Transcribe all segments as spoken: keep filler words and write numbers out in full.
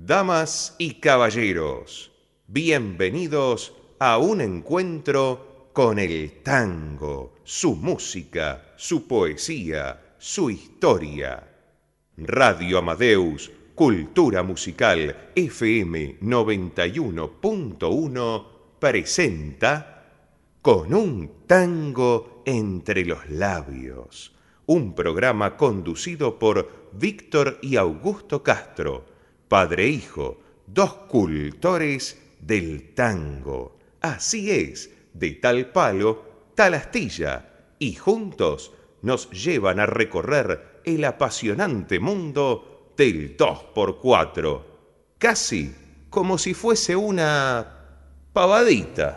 Damas y caballeros, bienvenidos a un encuentro con el tango, su música, su poesía, su historia. Radio Amadeus, Cultura Musical F M noventa y uno punto uno presenta Con un tango entre los labios, un programa conducido por Víctor y Augusto Castro, padre e hijo, dos cultores del tango. Así es, de tal palo, tal astilla, y juntos nos llevan a recorrer el apasionante mundo del dos por cuatro, casi como si fuese una pavadita.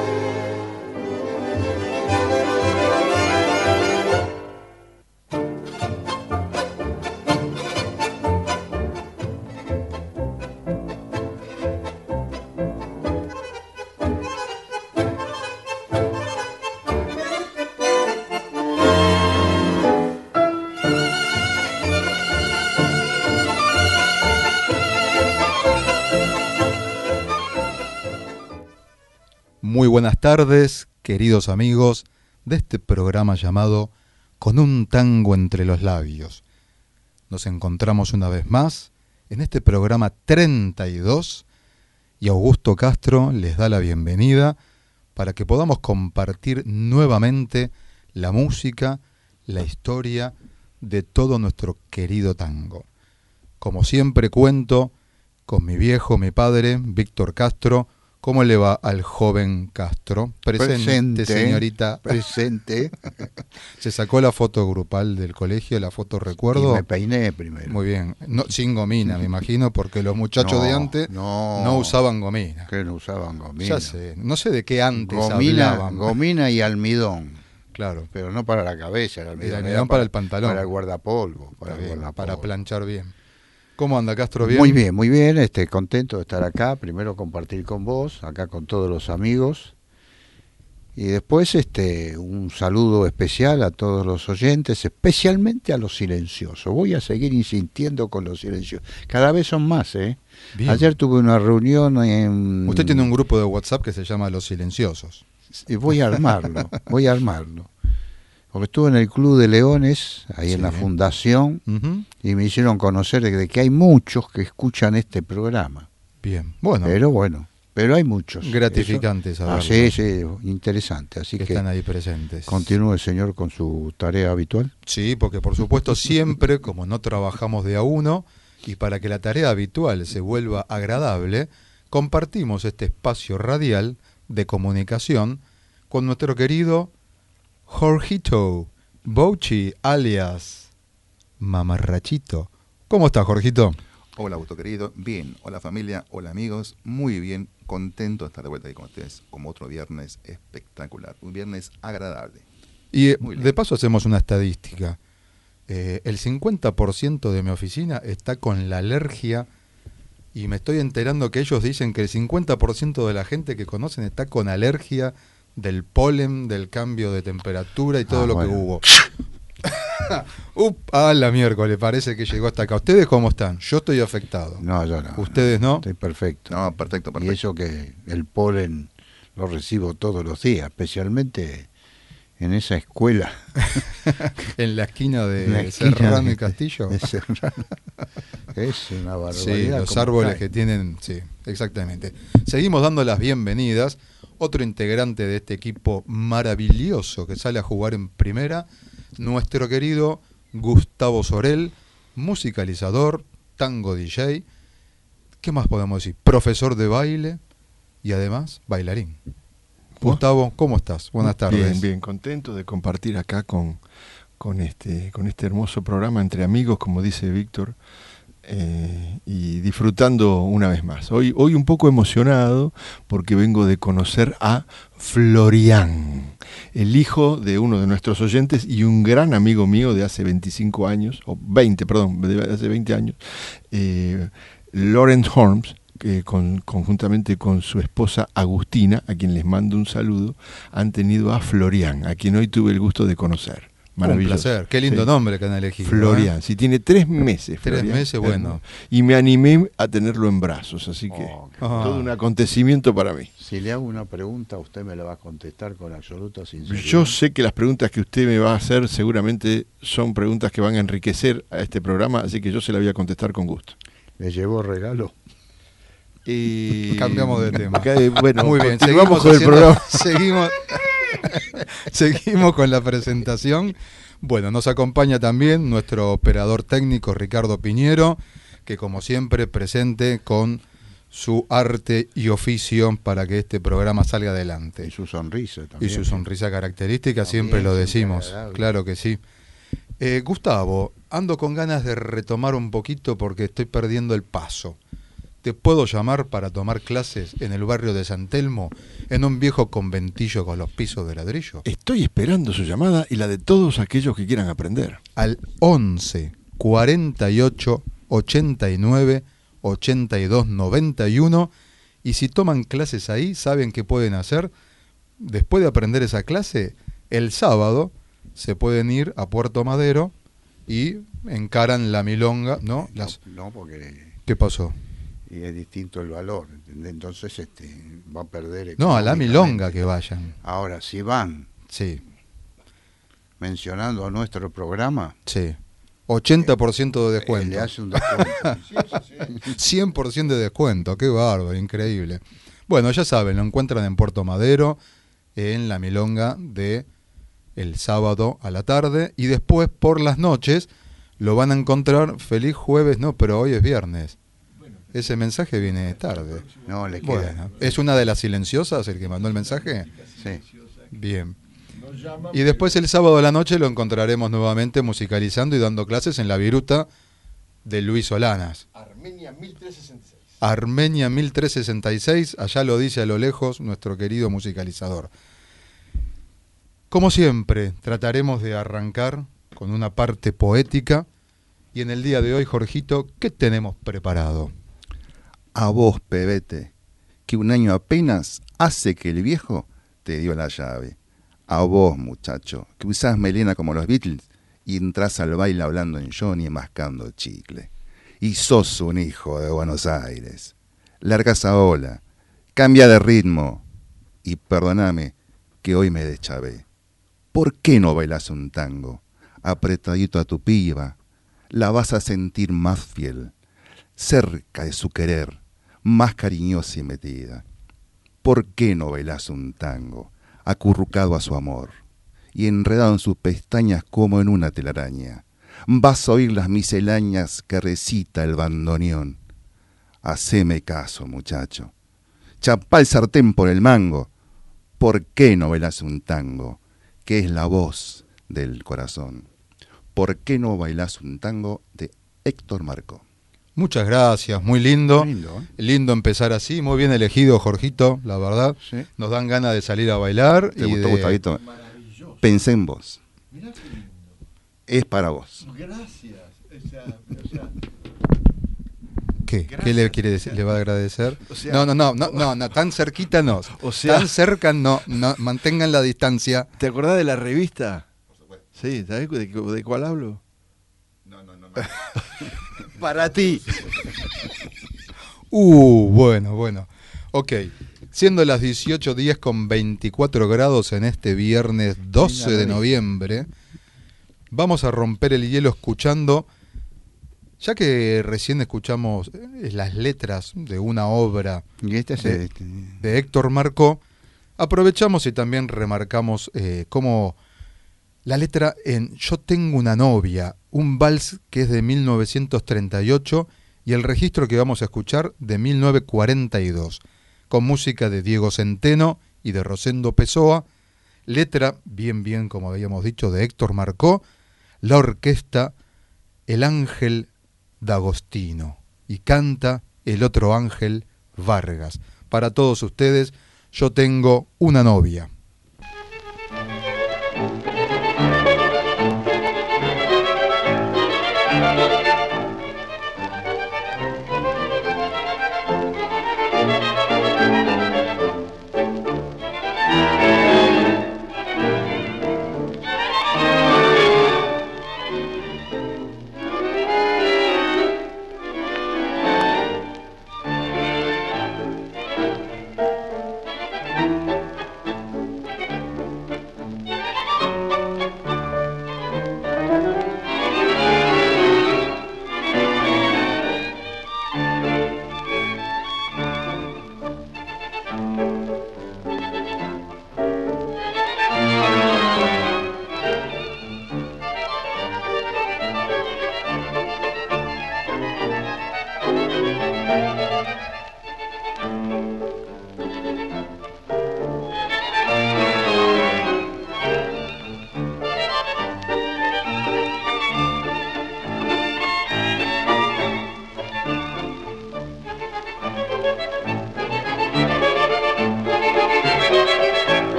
Muy buenas tardes, queridos amigos de este programa llamado Con un tango entre los labios. Nos encontramos una vez más en este programa treinta y dos y Augusto Castro les da la bienvenida para que podamos compartir nuevamente la música, la historia de todo nuestro querido tango. Como siempre cuento con mi viejo, mi padre, Víctor Castro. ¿Cómo le va al joven Castro? Presente, presente señorita. Presente. Se sacó la foto grupal del colegio, la foto recuerdo. Y me peiné primero. Muy bien. No, sin gomina, me imagino, porque los muchachos no, de antes no, no usaban gomina. ¿Qué no usaban gomina? Ya sé. No sé de qué antes gomina, hablaban. Gomina y almidón. Claro. Pero no para la cabeza, el almidón. El almidón para, para el pantalón. Para el guardapolvo. Para, bien, el guardapolvo. Para planchar bien. ¿Cómo anda, Castro? ¿Bien? Muy bien, muy bien, este, contento de estar acá, primero compartir con vos, acá con todos los amigos, y después este, un saludo especial a todos los oyentes, especialmente a los silenciosos. Voy a seguir insistiendo con los silenciosos, cada vez son más, ¿eh? Bien. Ayer tuve una reunión en... Usted tiene un grupo de WhatsApp que se llama Los Silenciosos. Y voy a armarlo, voy a armarlo. Porque estuve en el Club de Leones, ahí sí, en la fundación, uh-huh. y me hicieron conocer de, de que hay muchos que escuchan este programa. Bien, bueno. Pero bueno, pero hay muchos. Gratificantes, ah, sí, sí, interesante. Así que, que están ahí presentes. Continúe el señor con su tarea habitual. Sí, porque por supuesto siempre, como no trabajamos de a uno, y para que la tarea habitual se vuelva agradable, compartimos este espacio radial de comunicación con nuestro querido Jorgito Bouchi, alias Mamarrachito. ¿Cómo estás, Jorgito? Hola, Augusto querido. Bien. Hola, familia. Hola, amigos. Muy bien. Contento de estar de vuelta ahí con ustedes como otro viernes espectacular. Un viernes agradable. Y eh, de paso hacemos una estadística. Eh, el cincuenta por ciento de mi oficina está con la alergia y me estoy enterando que ellos dicen que el cincuenta por ciento de la gente que conocen está con alergia del polen, del cambio de temperatura y todo ah, lo bueno. que hubo. Up, a la miércoles, parece que llegó hasta acá. ¿Ustedes cómo están? Yo estoy afectado. No, yo no. ¿Ustedes no? Estoy perfecto. No, perfecto, perfecto. Y eso que el polen lo recibo todos los días, especialmente en esa escuela. En la esquina de la esquina Serrano de, y Castillo. De Serrano. Es una barbaridad. Sí, los árboles cae. que tienen, sí, exactamente. Seguimos dando las bienvenidas. Otro integrante de este equipo maravilloso que sale a jugar en primera, nuestro querido Gustavo Sorel, musicalizador, tango D J, ¿qué más podemos decir? Profesor de baile y además bailarín. Gustavo, ¿cómo estás? Buenas tardes. Bien, bien, contento de compartir acá con, con, este, con este hermoso programa entre amigos, como dice Víctor. Eh, y disfrutando una vez más. Hoy, hoy un poco emocionado porque vengo de conocer a Florian, el hijo de uno de nuestros oyentes y un gran amigo mío de hace veinticinco años, o veinte, perdón, de hace veinte años, eh, Lawrence Holmes, que con, conjuntamente con su esposa Agustina, a quien les mando un saludo, han tenido a Florian, a quien hoy tuve el gusto de conocer. Maravilloso. Un placer. Qué lindo Sí. nombre que han elegido. Florian, ¿eh? sí, tiene tres meses. Tres Florian. meses, bueno. Y me animé a tenerlo en brazos, así que Oh, Ah. todo un acontecimiento para mí. Si le hago una pregunta, usted me la va a contestar con absoluta sinceridad. Yo sé que las preguntas que usted me va a hacer seguramente son preguntas que van a enriquecer a este programa, así que yo se la voy a contestar con gusto. ¿Le llevó regalo? Y... Cambiamos de tema. Acá, eh, bueno, Muy bien, continuamos seguimos con el haciendo- programa. Seguimos, seguimos con la presentación. Bueno, nos acompaña también nuestro operador técnico Ricardo Piñero, que como siempre presente con su arte y oficio para que este programa salga adelante. Y su sonrisa Y también. su sonrisa característica, También, siempre lo siempre decimos, agradable. claro que sí. Eh, Gustavo, ando con ganas de retomar un poquito porque estoy perdiendo el paso. ¿Te puedo llamar para tomar clases en el barrio de San Telmo, en un viejo conventillo con los pisos de ladrillo? Estoy esperando su llamada y la de todos aquellos que quieran aprender. Al once, cuarenta y ocho, ochenta y nueve, ochenta y dos, noventa y uno, y si toman clases ahí, ¿saben qué pueden hacer? Después de aprender esa clase, el sábado se pueden ir a Puerto Madero y encaran la milonga, ¿no? Las... No, no, porque ¿Qué pasó? y es distinto el valor, ¿entendés? Entonces este va a perder. No, a la económicamente. milonga que vayan. Ahora, si van Sí, mencionando a nuestro programa, sí. ochenta por ciento de eh, descuento. le hace un descuento. cien por ciento de descuento, qué bárbaro, increíble. Bueno, ya saben, lo encuentran en Puerto Madero, en la milonga de el sábado a la tarde, y después por las noches lo van a encontrar feliz jueves, no, pero hoy es viernes. Ese mensaje viene tarde. No, le queda. Bueno, ¿es una de las silenciosas el que mandó el mensaje? Sí. Bien. Y después el sábado a la noche lo encontraremos nuevamente musicalizando y dando clases en la viruta de Luis Solanas. Armenia mil trescientos sesenta y seis. Armenia mil trescientos sesenta y seis, allá lo dice a lo lejos nuestro querido musicalizador. Como siempre, trataremos de arrancar con una parte poética y en el día de hoy, Jorgito, ¿qué tenemos preparado? A vos, pebete, que un año apenas hace que el viejo te dio la llave. A vos, muchacho, que usás melena como los Beatles y entras al baile hablando en Johnny y mascando chicle. Y sos un hijo de Buenos Aires. Larga esa ola, cambia de ritmo y perdoname que hoy me deschavé. ¿Por qué no bailás un tango? Apretadito a tu piba, la vas a sentir más fiel, cerca de su querer, más cariñosa y metida. ¿Por qué no bailás un tango, acurrucado a su amor, y enredado en sus pestañas como en una telaraña? Vas a oír las miselañas que recita el bandoneón. Haceme caso, muchacho. Chapá el sartén por el mango. ¿Por qué no bailás un tango, que es la voz del corazón? ¿Por qué no bailás un tango de Héctor Marcó? Muchas gracias, muy lindo. Lindo, ¿eh? Lindo empezar así, muy bien elegido, Jorgito, la verdad. Sí. Nos dan ganas de salir a bailar. ¿Te y gustó, de... Gustavito? Pensé en vos. Es para vos. Gracias. O sea, o sea, ¿Qué? Gracias. ¿Qué le quiere decir? ¿Le va a agradecer? O sea- no, no, no, no, no, no, tan cerquita no. O sea- tan cerca no, no, mantengan la distancia. ¿te acordás de la revista? Sí, ¿sabés de, de cuál hablo? No, no, no. Para ti. Uh, bueno, bueno. Ok, siendo las dieciocho diez con veinticuatro grados en este viernes doce de noviembre, vamos a romper el hielo escuchando, ya que recién escuchamos eh, las letras de una obra Y este es de, este, de Héctor Marcó, aprovechamos y también remarcamos eh, cómo la letra en Yo tengo una novia, un vals que es de mil novecientos treinta y ocho y el registro que vamos a escuchar de mil novecientos cuarenta y dos, con música de Diego Centeno y de Rosendo Pessoa, letra, bien, bien, como habíamos dicho, de Héctor Marcó, la orquesta El Ángel D'Agostino y canta el otro Ángel Vargas. Para todos ustedes, Yo tengo una novia.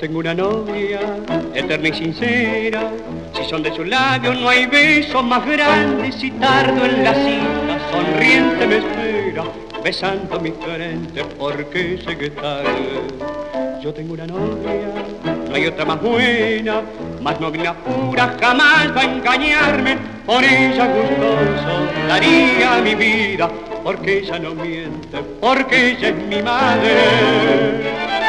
tengo una novia eterna y sincera, si son de sus labios no hay beso más grande, si tardo en la cita sonriente me espera, besando mi frente porque sé que es tarde. Yo tengo una novia, no hay otra más buena, más noble pura, jamás va a engañarme, por ella gustoso daría mi vida, porque ella no miente, porque ella es mi madre.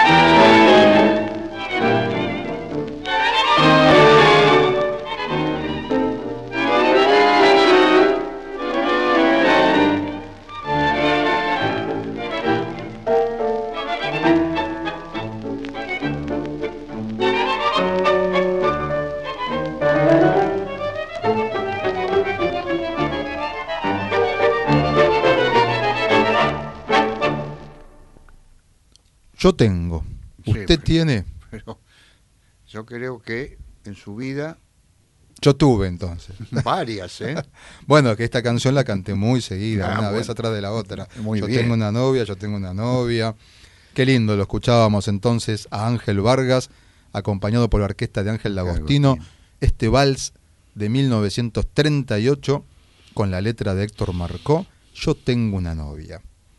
Yo tengo. Sí, ¿Usted pero- tiene? Pero yo creo que en su vida Yo tuve entonces. varias, ¿eh? Bueno, que esta canción la canté muy seguida, Ah, una bueno. vez atrás de la otra. Muy yo bien. tengo una novia, yo tengo una novia. Qué lindo, lo escuchábamos entonces a Ángel Vargas, acompañado por la orquesta de Ángel D'Agostino, Agostino. este vals de mil novecientos treinta y ocho con la letra de Héctor Marcó, Yo tengo una novia.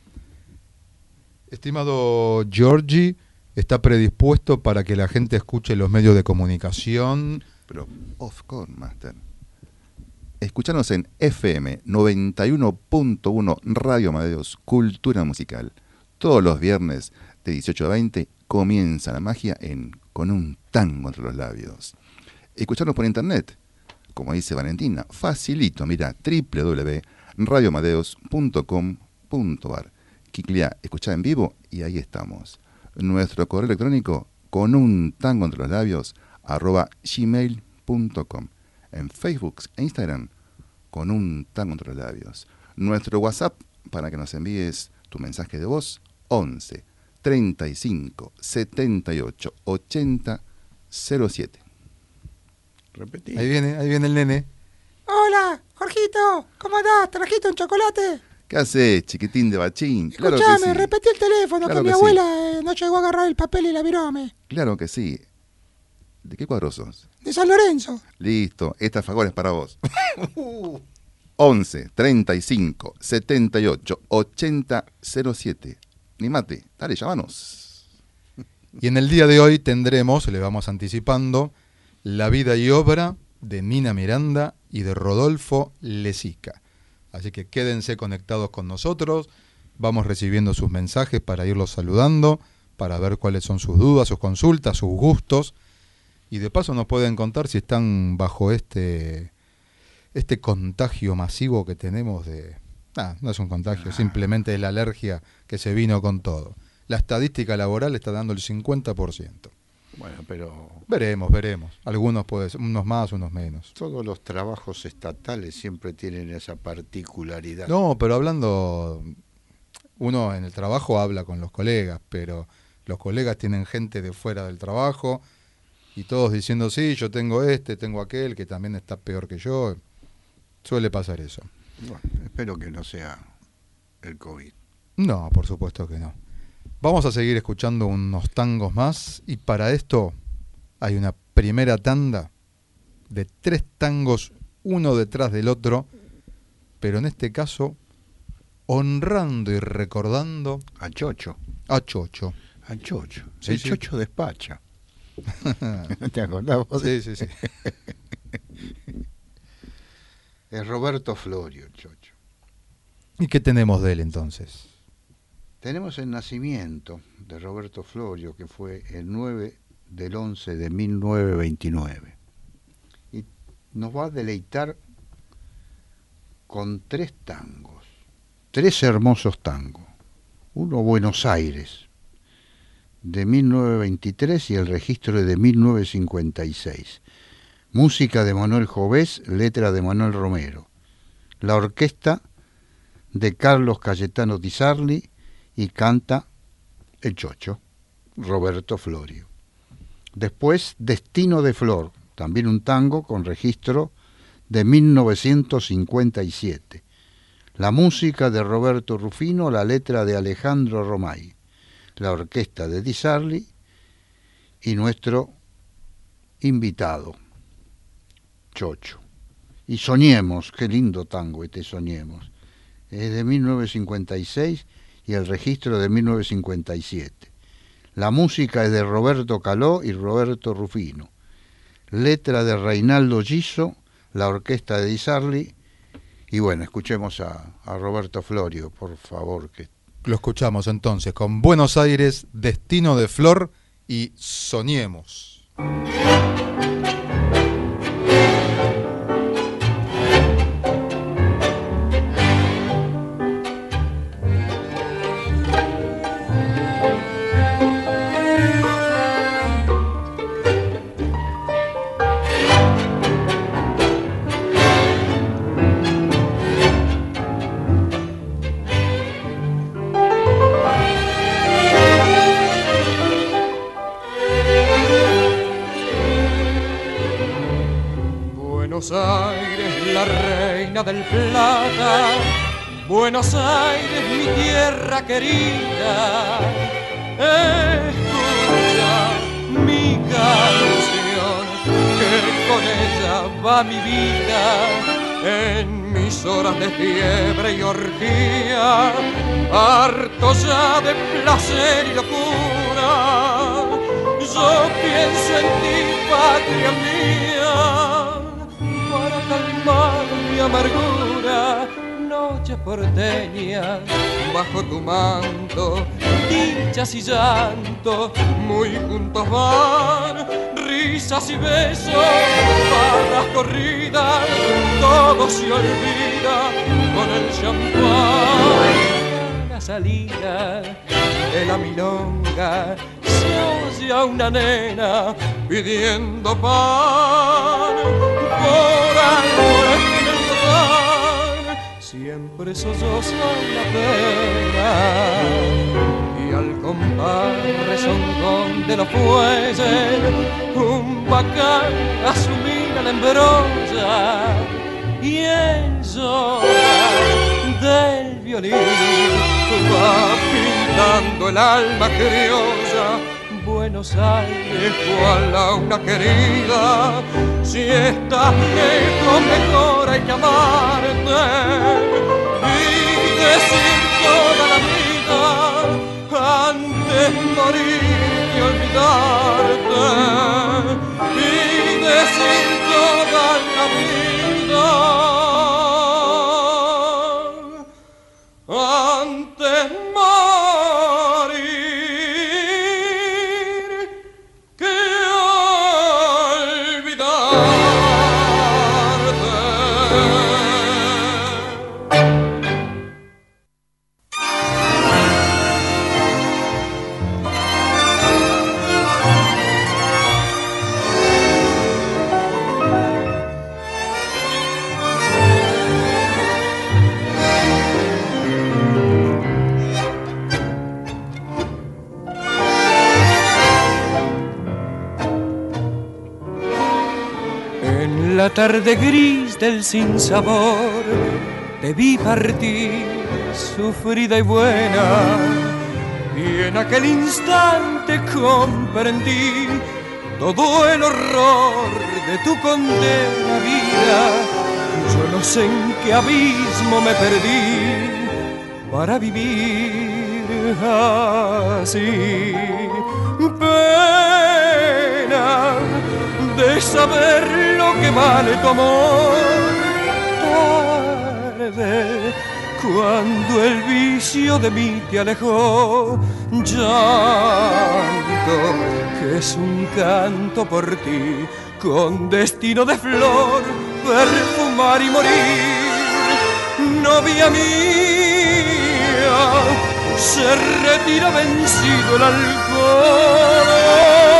Estimado Giorgi, está predispuesto para que la gente escuche los medios de comunicación. Pero, of course, Master. Escuchanos en F M noventa y uno punto uno Radio Amadeus, Cultura Musical. Todos los viernes de dieciocho a veinte comienza la magia en Con un tango entre los labios. Escucharnos por internet, como dice Valentina, facilito, mira, doble u doble u doble u punto radio amadeus punto com punto a r. Quiclea, escuchá en vivo y ahí estamos. Nuestro correo electrónico, con un tango entre los labios, arroba gmail punto com. En Facebook e Instagram, con un tango entre los labios. Nuestro WhatsApp, para que nos envíes tu mensaje de voz, once, treinta y cinco, setenta y ocho, ochenta, cero siete. Repetí. Ahí viene, ahí viene el nene. Hola, Jorgito, ¿cómo andás? ¿Trajiste un chocolate? ¿Qué haces, chiquitín de bachín? Claro que Escuchame, sí. repetí el teléfono, Claro que mi que sí. abuela eh, no llegó a agarrar el papel y la virome. Claro que sí. ¿De qué cuadro sos? De San Lorenzo. Listo, esta favor es para vos. once, treinta y cinco, setenta y ocho, ochenta, cero siete. Ni mate, dale, llámanos. Y en el día de hoy tendremos, le vamos anticipando, la vida y obra de Nina Miranda y de Rodolfo Lezica. Así que quédense conectados con nosotros, vamos recibiendo sus mensajes para irlos saludando, para ver cuáles son sus dudas, sus consultas, sus gustos. Y de paso nos pueden contar si están bajo este, este contagio masivo que tenemos de... Ah, no es un contagio, simplemente es la alergia que se vino con todo. La estadística laboral está dando el cincuenta por ciento. Bueno, pero Veremos, veremos. Algunos puede ser, unos más, unos menos. todos los trabajos estatales siempre tienen esa particularidad. No, pero hablando, uno en el trabajo habla con los colegas, pero los colegas tienen gente de fuera del trabajo y todos diciendo, sí, yo tengo este, tengo aquel, que también está peor que yo. Suele pasar eso. Bueno, espero que no sea el COVID. No, por supuesto que no. Vamos a seguir escuchando unos tangos más y para esto hay una primera tanda de tres tangos, uno detrás del otro, pero en este caso honrando y recordando A Chocho. a Chocho. A Chocho. Sí, el sí. Chocho despacha. ¿Te acordás vos? Sí, sí, sí. Es Roberto Florio, el Chocho. ¿Y qué tenemos de él entonces? Tenemos el nacimiento de Roberto Florio, que fue el nueve del once de mil novecientos veintinueve. Y nos va a deleitar con tres tangos, tres hermosos tangos. Uno, Buenos Aires, de mil novecientos veintitrés, y el registro es de mil novecientos cincuenta y seis. Música de Manuel Jovés, letra de Manuel Romero. La orquesta de Carlos Cayetano Di Sarli, y canta el Chocho, Roberto Florio. Después, Destino de Flor, también un tango con registro de mil novecientos cincuenta y siete. La música de Roberto Rufino, la letra de Alejandro Romay. La orquesta de Di Sarli y nuestro invitado, Chocho. Y Soñemos, qué lindo tango este Soñemos. Es de mil novecientos cincuenta y seis y el registro de mil novecientos cincuenta y siete. La música es de Roberto Caló y Roberto Rufino. Letra de Reinaldo Giso, la orquesta de Di Sarli. Y bueno, escuchemos a, a Roberto Florio, por favor. Que... Lo escuchamos entonces con Buenos Aires, Destino de Flor y Soñemos. Buenos Aires, la reina del plata, Buenos Aires, mi tierra querida, escucha mi canción, que con ella va mi vida, en mis horas de fiebre y orgía, harto ya de placer y locura, yo pienso en ti, patria mía, para calmar mi amargura. Noche porteña, bajo tu manto, dichas y llanto, muy juntos van, risas y besos, barras corridas, todo se olvida con el champán. A la salida de la milonga se oye a una nena pidiendo pan, por algo en el lugar siempre solloza la pena, y al compás rezongón de los fuelles un bacán a su mina la embrolla, y él llora del violín va pintando el alma criolla. Buenos Aires, cual a una querida, si estás lejos mejor hay que amarte y decir toda la vida antes morir que olvidarte, y decir toda la vida antes morir. La tarde gris del sinsabor te vi partir, sufrida y buena, y en aquel instante comprendí todo el horror de tu condena vida. Yo no sé en qué abismo me perdí para vivir así. Pena de saber lo que vale tu amor, tarde cuando el vicio de mí te alejó, llanto que es un canto por ti, con destino de flor, perfumar y morir. Novia mía, se retira vencido el alcohol,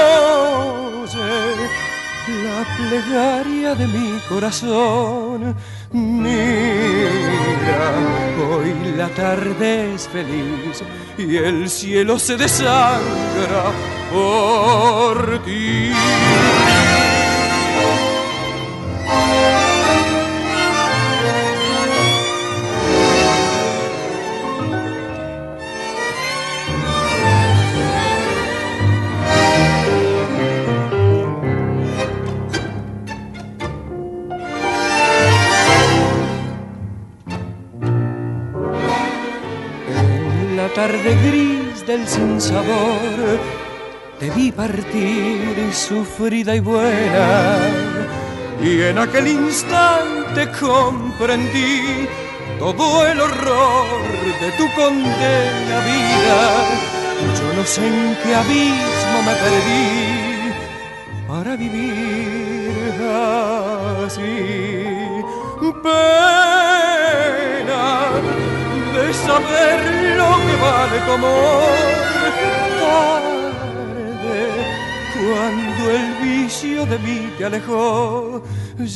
la plegaria de mi corazón. Mira, hoy la tarde es feliz y el cielo se desangra por ti. tarde gris del sinsabor, te vi partir sufrida y buena, y en aquel instante comprendí todo el horror de tu condena vida. Yo no sé en qué abismo me perdí para vivir así. Pena de saber lo que vale tu amor, tarde cuando el vicio de mí te alejó.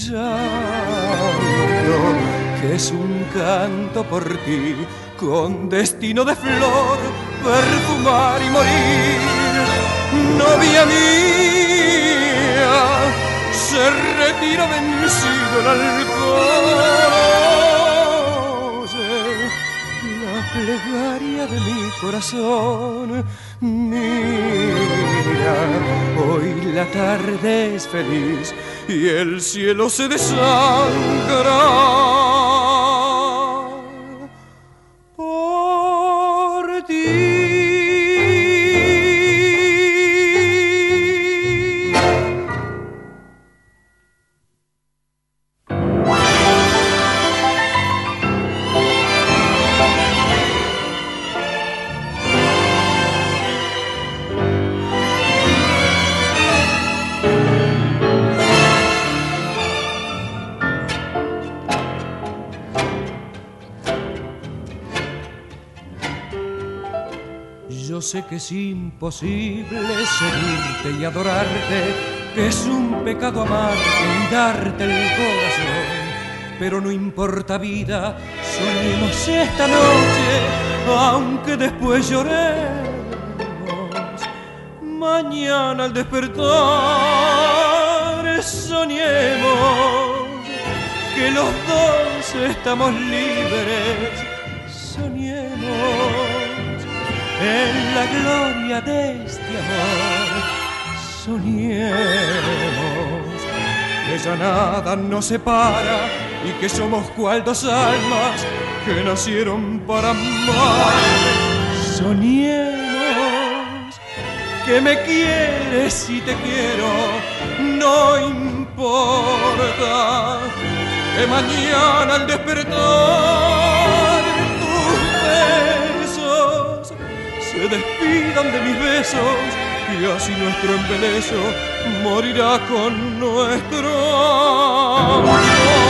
Llanto que es un canto por ti, con destino de flor, perfumar y morir. Novia mía, se retira vencido el alcohol. Oye la plegaria de mi corazón. Mira, hoy la tarde es feliz y el cielo se desangra por ti. Yo sé que es imposible seguirte y adorarte, que es un pecado amarte y darte el corazón. Pero no importa vida, soñemos esta noche, aunque después lloremos. Mañana al despertar soñemos que los dos estamos libres. Soñemos en la gloria de este amor, soñemos que ya nada nos separa y que somos cual dos almas que nacieron para amar. Soñemos que me quieres y te quiero, no importa que mañana al despertar tus besos se despidan de mis besos y así nuestro embeleso morirá con nuestro amor.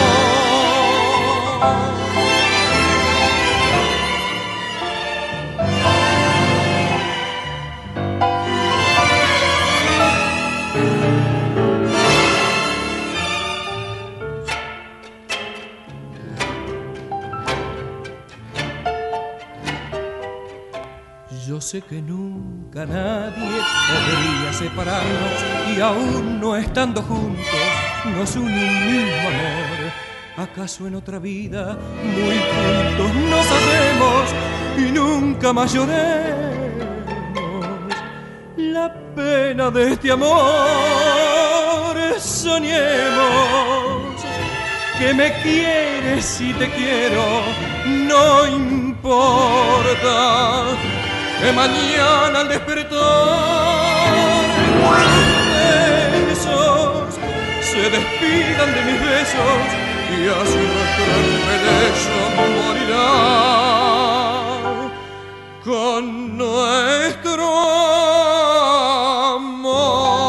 Yo sé que nunca nadie podría separarnos y aún no estando juntos nos une un mismo amor. ¿Acaso en otra vida muy juntos nos hacemos y nunca más lloremos la pena de este amor? Soñemos que me quieres y te quiero, no importa que mañana al despertar tus besos se despidan de mis besos y así nuestro embeleso morirá con nuestro amor.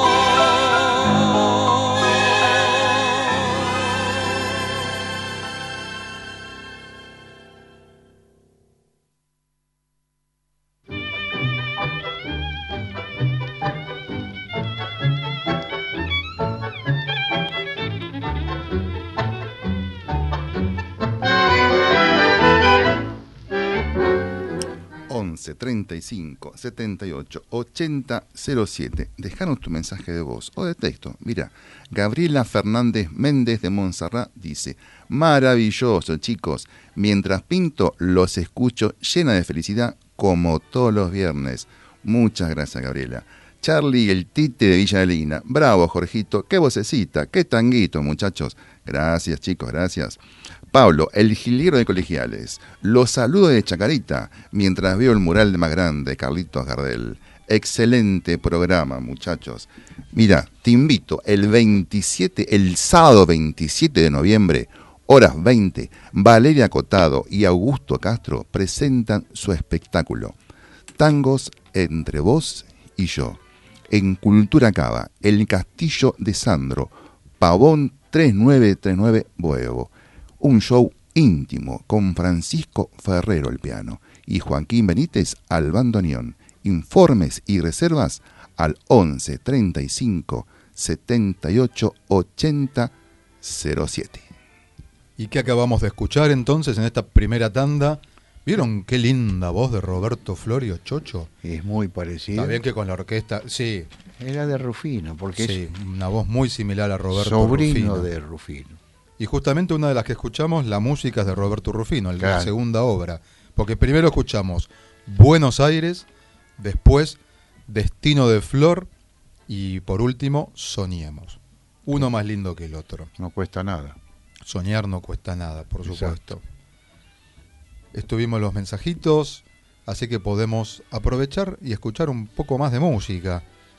treinta y cinco, setenta y ocho, ochenta cero siete. Dejanos tu mensaje de voz o de texto. Mira, Gabriela Fernández Méndez de Montserrat dice: maravilloso, chicos. Mientras pinto, los escucho llena de felicidad como todos los viernes. Muchas gracias, Gabriela. Charlie, el Tite de Villa Adelina. Bravo, Jorgito. Qué vocecita, qué tanguito, muchachos. Gracias, chicos, gracias. Pablo, el jilguero de Colegiales. Los saludo de Chacarita mientras veo el mural de más grande, Carlitos Gardel. Excelente programa, muchachos. Mira, te invito el veintisiete, el sábado veintisiete de noviembre, horas veinte, Valeria Cotado y Augusto Castro presentan su espectáculo Tangos entre vos y yo, en Cultura Cava, el Castillo de Sandro, Pavón tres nueve tres nueve Boevo. Un show íntimo con Francisco Ferrero al piano y Joaquín Benítez al bandoneón. Informes y reservas al once treinta y cinco setenta y ocho ochenta cero siete. ¿Y qué acabamos de escuchar entonces en esta primera tanda? ¿Vieron qué linda voz de Roberto Florio, Chocho? Es muy parecido. Está bien que con la orquesta, sí. Era de Rufino, porque sí, es una voz muy similar a Roberto sobrino Rufino. de Rufino. Y justamente una de las que escuchamos, la música es de Roberto Rufino, la claro. segunda obra. Porque primero escuchamos Buenos Aires, después Destino de Flor y por último Soñemos. Uno más lindo que el otro. No cuesta nada. Soñar no cuesta nada, por Exacto. supuesto. Estuvimos los mensajitos, así que podemos aprovechar y escuchar un poco más de música.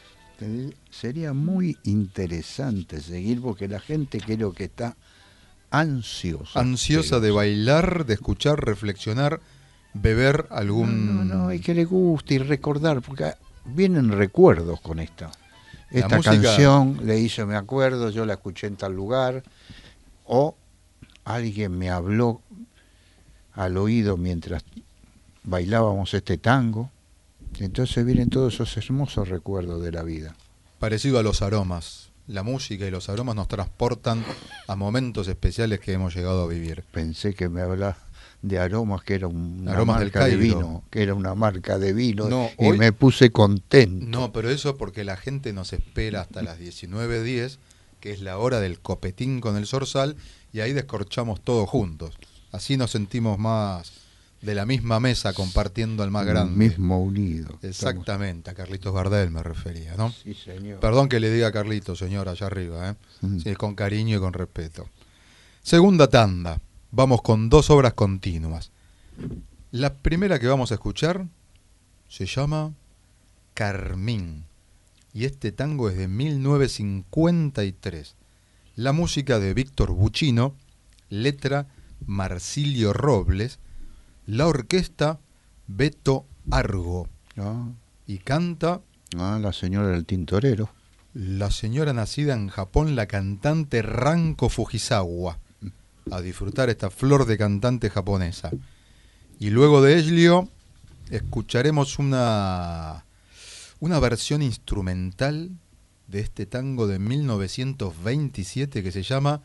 Sería muy interesante seguir porque la gente creo que está ansiosa. Ansiosa de bailar, de escuchar, reflexionar, beber algún... No, no, no, y que le guste y recordar, porque vienen recuerdos con esta. Esta música... canción le hizo, me acuerdo, yo la escuché en tal lugar, o alguien me habló al oído mientras bailábamos este tango. Entonces vienen todos esos hermosos recuerdos de la vida. Parecido a los aromas. La música y los aromas nos transportan a momentos especiales que hemos llegado a vivir. Pensé que me hablaba de aromas, que era una aromas marca del de vino, que era una marca de vino, no, y hoy... me puse contento. No, pero eso porque la gente nos espera hasta las diecinueve diez, que es la hora del copetín con el zorzal, y ahí descorchamos todos juntos. Así nos sentimos más de la misma mesa compartiendo al más grande. El mismo unido. Exactamente, Estamos... a Carlitos Gardel me refería, ¿no? Sí, señor. Perdón que le diga a Carlitos, señor, allá arriba, ¿eh? Mm. Sí, con cariño y con respeto. Segunda tanda, vamos con dos obras continuas. La primera que vamos a escuchar se llama Carmín, y este tango es de mil novecientos cincuenta y tres. La música de Víctor Buccino, letra Marsilio Robles, la orquesta Beto Argo, Ah, y canta ah, la señora del tintorero. la señora nacida en Japón, la cantante Ranko Fujisawa. A disfrutar esta flor de cantante japonesa. Y luego de ello escucharemos una, una versión instrumental de este tango de mil novecientos veintisiete que se llama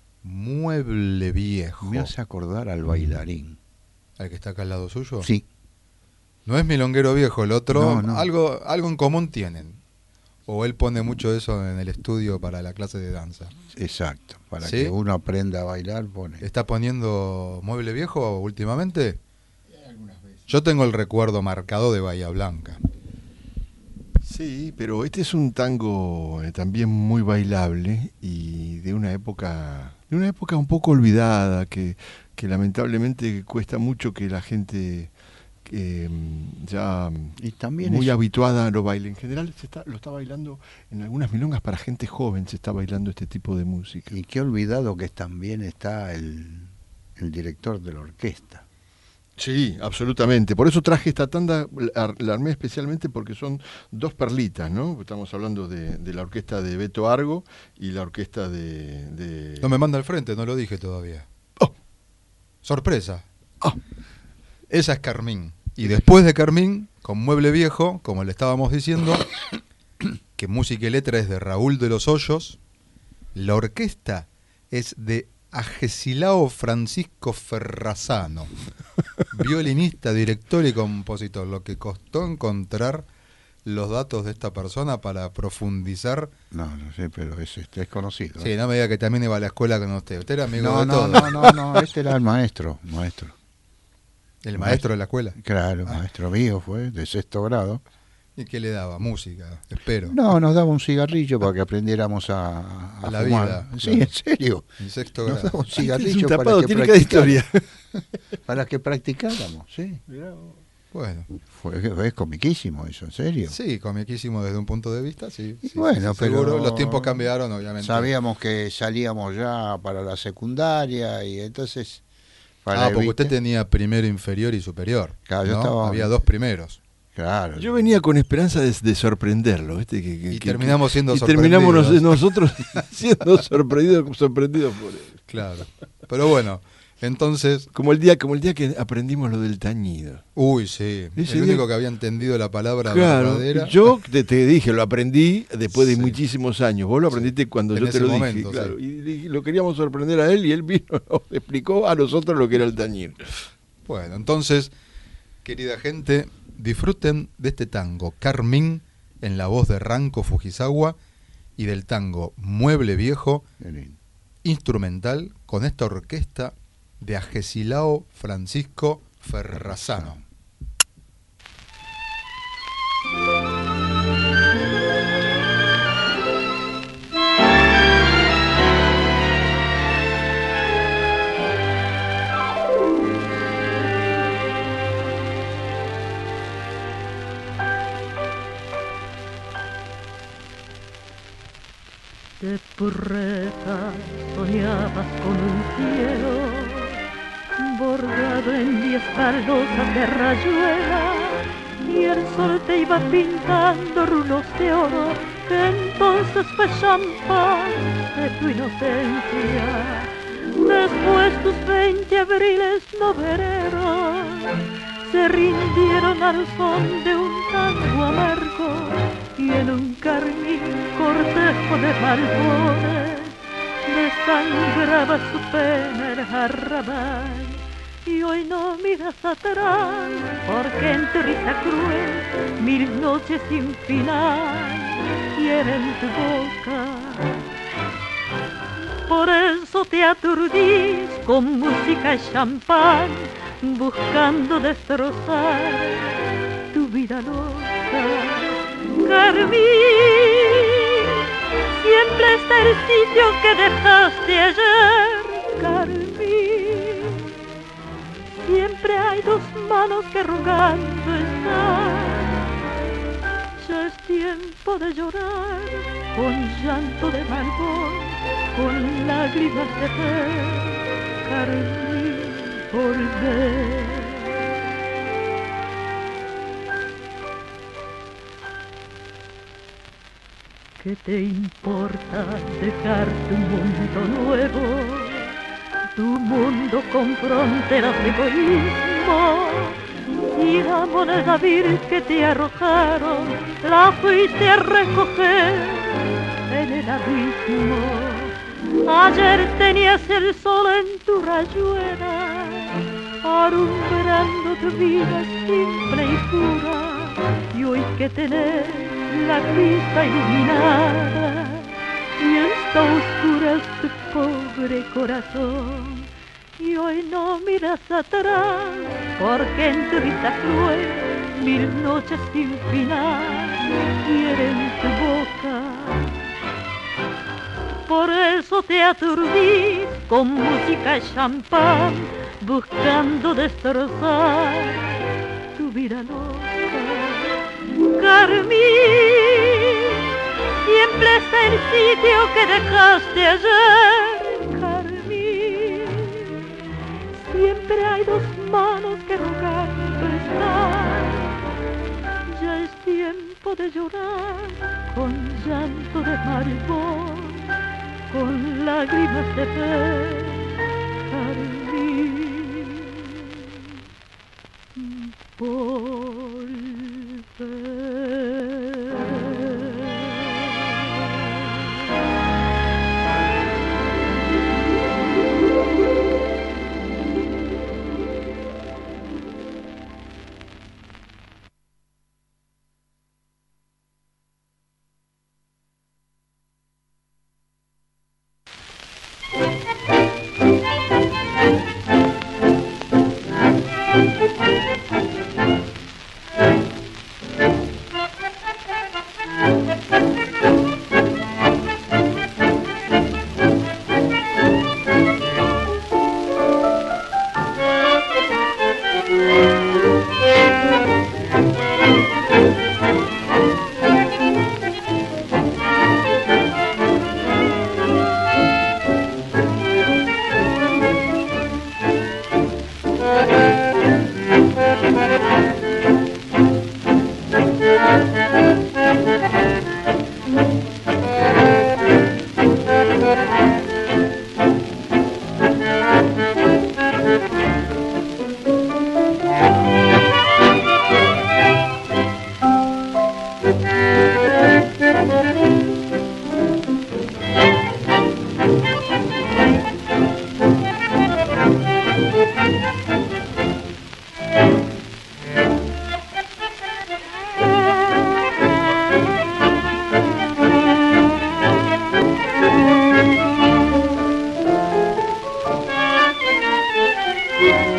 Mueble Viejo. Me hace acordar al bailarín. ¿Al que está acá al lado suyo? Sí. No es Milonguero Viejo, el otro, No, no. Algo, algo en común tienen. O él pone mucho eso en el estudio para la clase de danza. Exacto. Para ¿Sí? que uno aprenda a bailar, pone. ¿Está poniendo Mueble Viejo últimamente? Yo tengo el recuerdo marcado de Bahía Blanca. Sí, pero este es un tango eh, también muy bailable y de una época, de una época un poco olvidada, que, que lamentablemente cuesta mucho que la gente eh, ya Y también muy es- habituada lo baile. En general se está, lo está bailando en algunas milongas para gente joven, se está bailando este tipo de música. Y qué olvidado que también está el, el director de la orquesta. Sí, absolutamente. Por eso traje esta tanda, la, la armé especialmente porque son dos perlitas, ¿no? Estamos hablando de, de la orquesta de Beto Argo y la orquesta de... de... No me manda al frente, no lo dije todavía. Oh. Sorpresa. Ah. Esa es Carmín. Y después de Carmín, con Mueble Viejo, como le estábamos diciendo, que música y letra es de Raúl de los Hoyos, la orquesta es de Agesilao Francisco Ferrazano, violinista, director y compositor. Lo que costó encontrar los datos de esta persona para profundizar. No, no sé, pero es, este, es conocido. Sí, ¿eh? no me diga que también iba a la escuela con usted. Usted era amigo No, de no, todos. no, no, no, este era el maestro, maestro. El maestro de la escuela. Claro, Ah. maestro mío fue, de sexto grado. ¿Y qué le daba? Música, espero. No, nos daba un cigarrillo para que aprendiéramos a, a, A la fumar. vida, Sí, claro. en serio. En sexto Nos grado. daba un Es cigarrillo un para tapado, que tiene cada historia. para que practicáramos, sí. Bueno, Fue, es comiquísimo eso, en serio. sí, comiquísimo desde un punto de vista, sí. Y sí, bueno, sí, pero seguro. Los tiempos cambiaron, obviamente. Sabíamos que salíamos ya para la secundaria y entonces... para Ah, el porque viste- usted tenía primero inferior y superior. Claro, yo ¿no? estaba- Había dos primeros. Claro. Yo venía con esperanza de, de sorprenderlo, ¿viste? Que, que- Y que- terminamos siendo y terminamos nos- sorprendidos. nosotros siendo sorprendidos, sorprendidos por él. Claro. Pero bueno, entonces, Como el día, como el día que aprendimos lo del tañido. uy, sí. Ese El día- único que había entendido la palabra Claro, verdadera. yo te, te dije, lo aprendí después de Sí. muchísimos años. Vos lo aprendiste cuando En yo te ese lo momento, dije. Claro, sí. y, y lo queríamos sorprender a él y él vino, nos explicó a nosotros lo que era el tañir. Bueno, entonces, querida gente, disfruten de este tango Carmín en la voz de Ranko Fujisawa y del tango Mueble Viejo Qué lindo. instrumental con esta orquesta de Agesilao Francisco Ferrazano. De purreta soñabas con un cielo bordado en diez baldosas de rayuela y el sol te iba pintando rulos de oro que entonces fue champán de tu inocencia. Después tus veinte abriles novereros se rindieron al son de un tango amargo y en un carmín cortejo de balcones desangraba su pena el arrabal. Y hoy no miras atrás porque en tu risa cruel mil noches sin final quieren tu boca. Por eso te aturdís con música y champán buscando destrozar tu vida loca. Carmín, siempre está el sitio que dejaste ayer. Carmín, siempre hay dos manos que rogando están. Ya es tiempo de llorar con llanto de malvón, con lágrimas de fe. Carmín, volver. ¿Qué te importa dejar tu mundo nuevo? Tu mundo con fronteras de egoísmo. Si la moneda vil que te arrojaron la fuiste a recoger en el abismo. Ayer tenías el sol en tu rayuela, alumbrando tu vida simple y pura, y hoy que tenés la vista iluminada y está oscura tu pobre corazón. Y hoy no miras atrás porque en tu risa cruel mil noches sin final quieren tu boca. Por eso te aturdís con música y champán buscando destrozar tu vida loca. Carmín, siempre está el sitio que dejaste ayer. Carmín, siempre hay dos manos que rogando están. Ya es tiempo de llorar con llanto de maribón, con lágrimas de fe. Carmín, volver.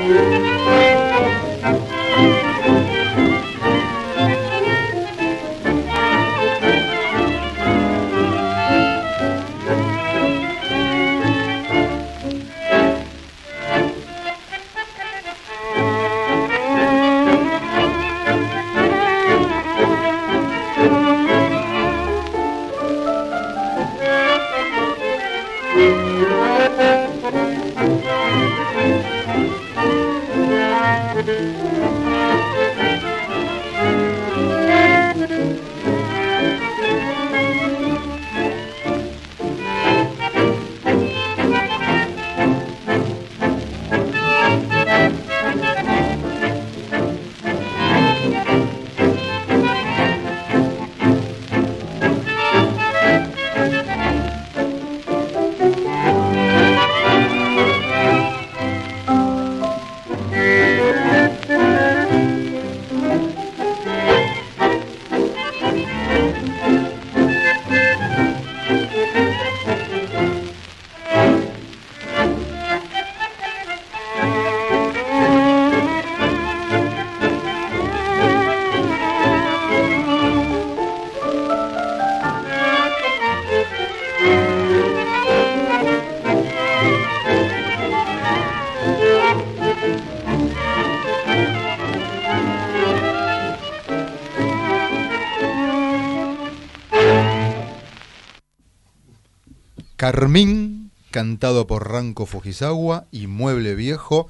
Carmín, cantado por Ranko Fujisawa, y Mueble Viejo,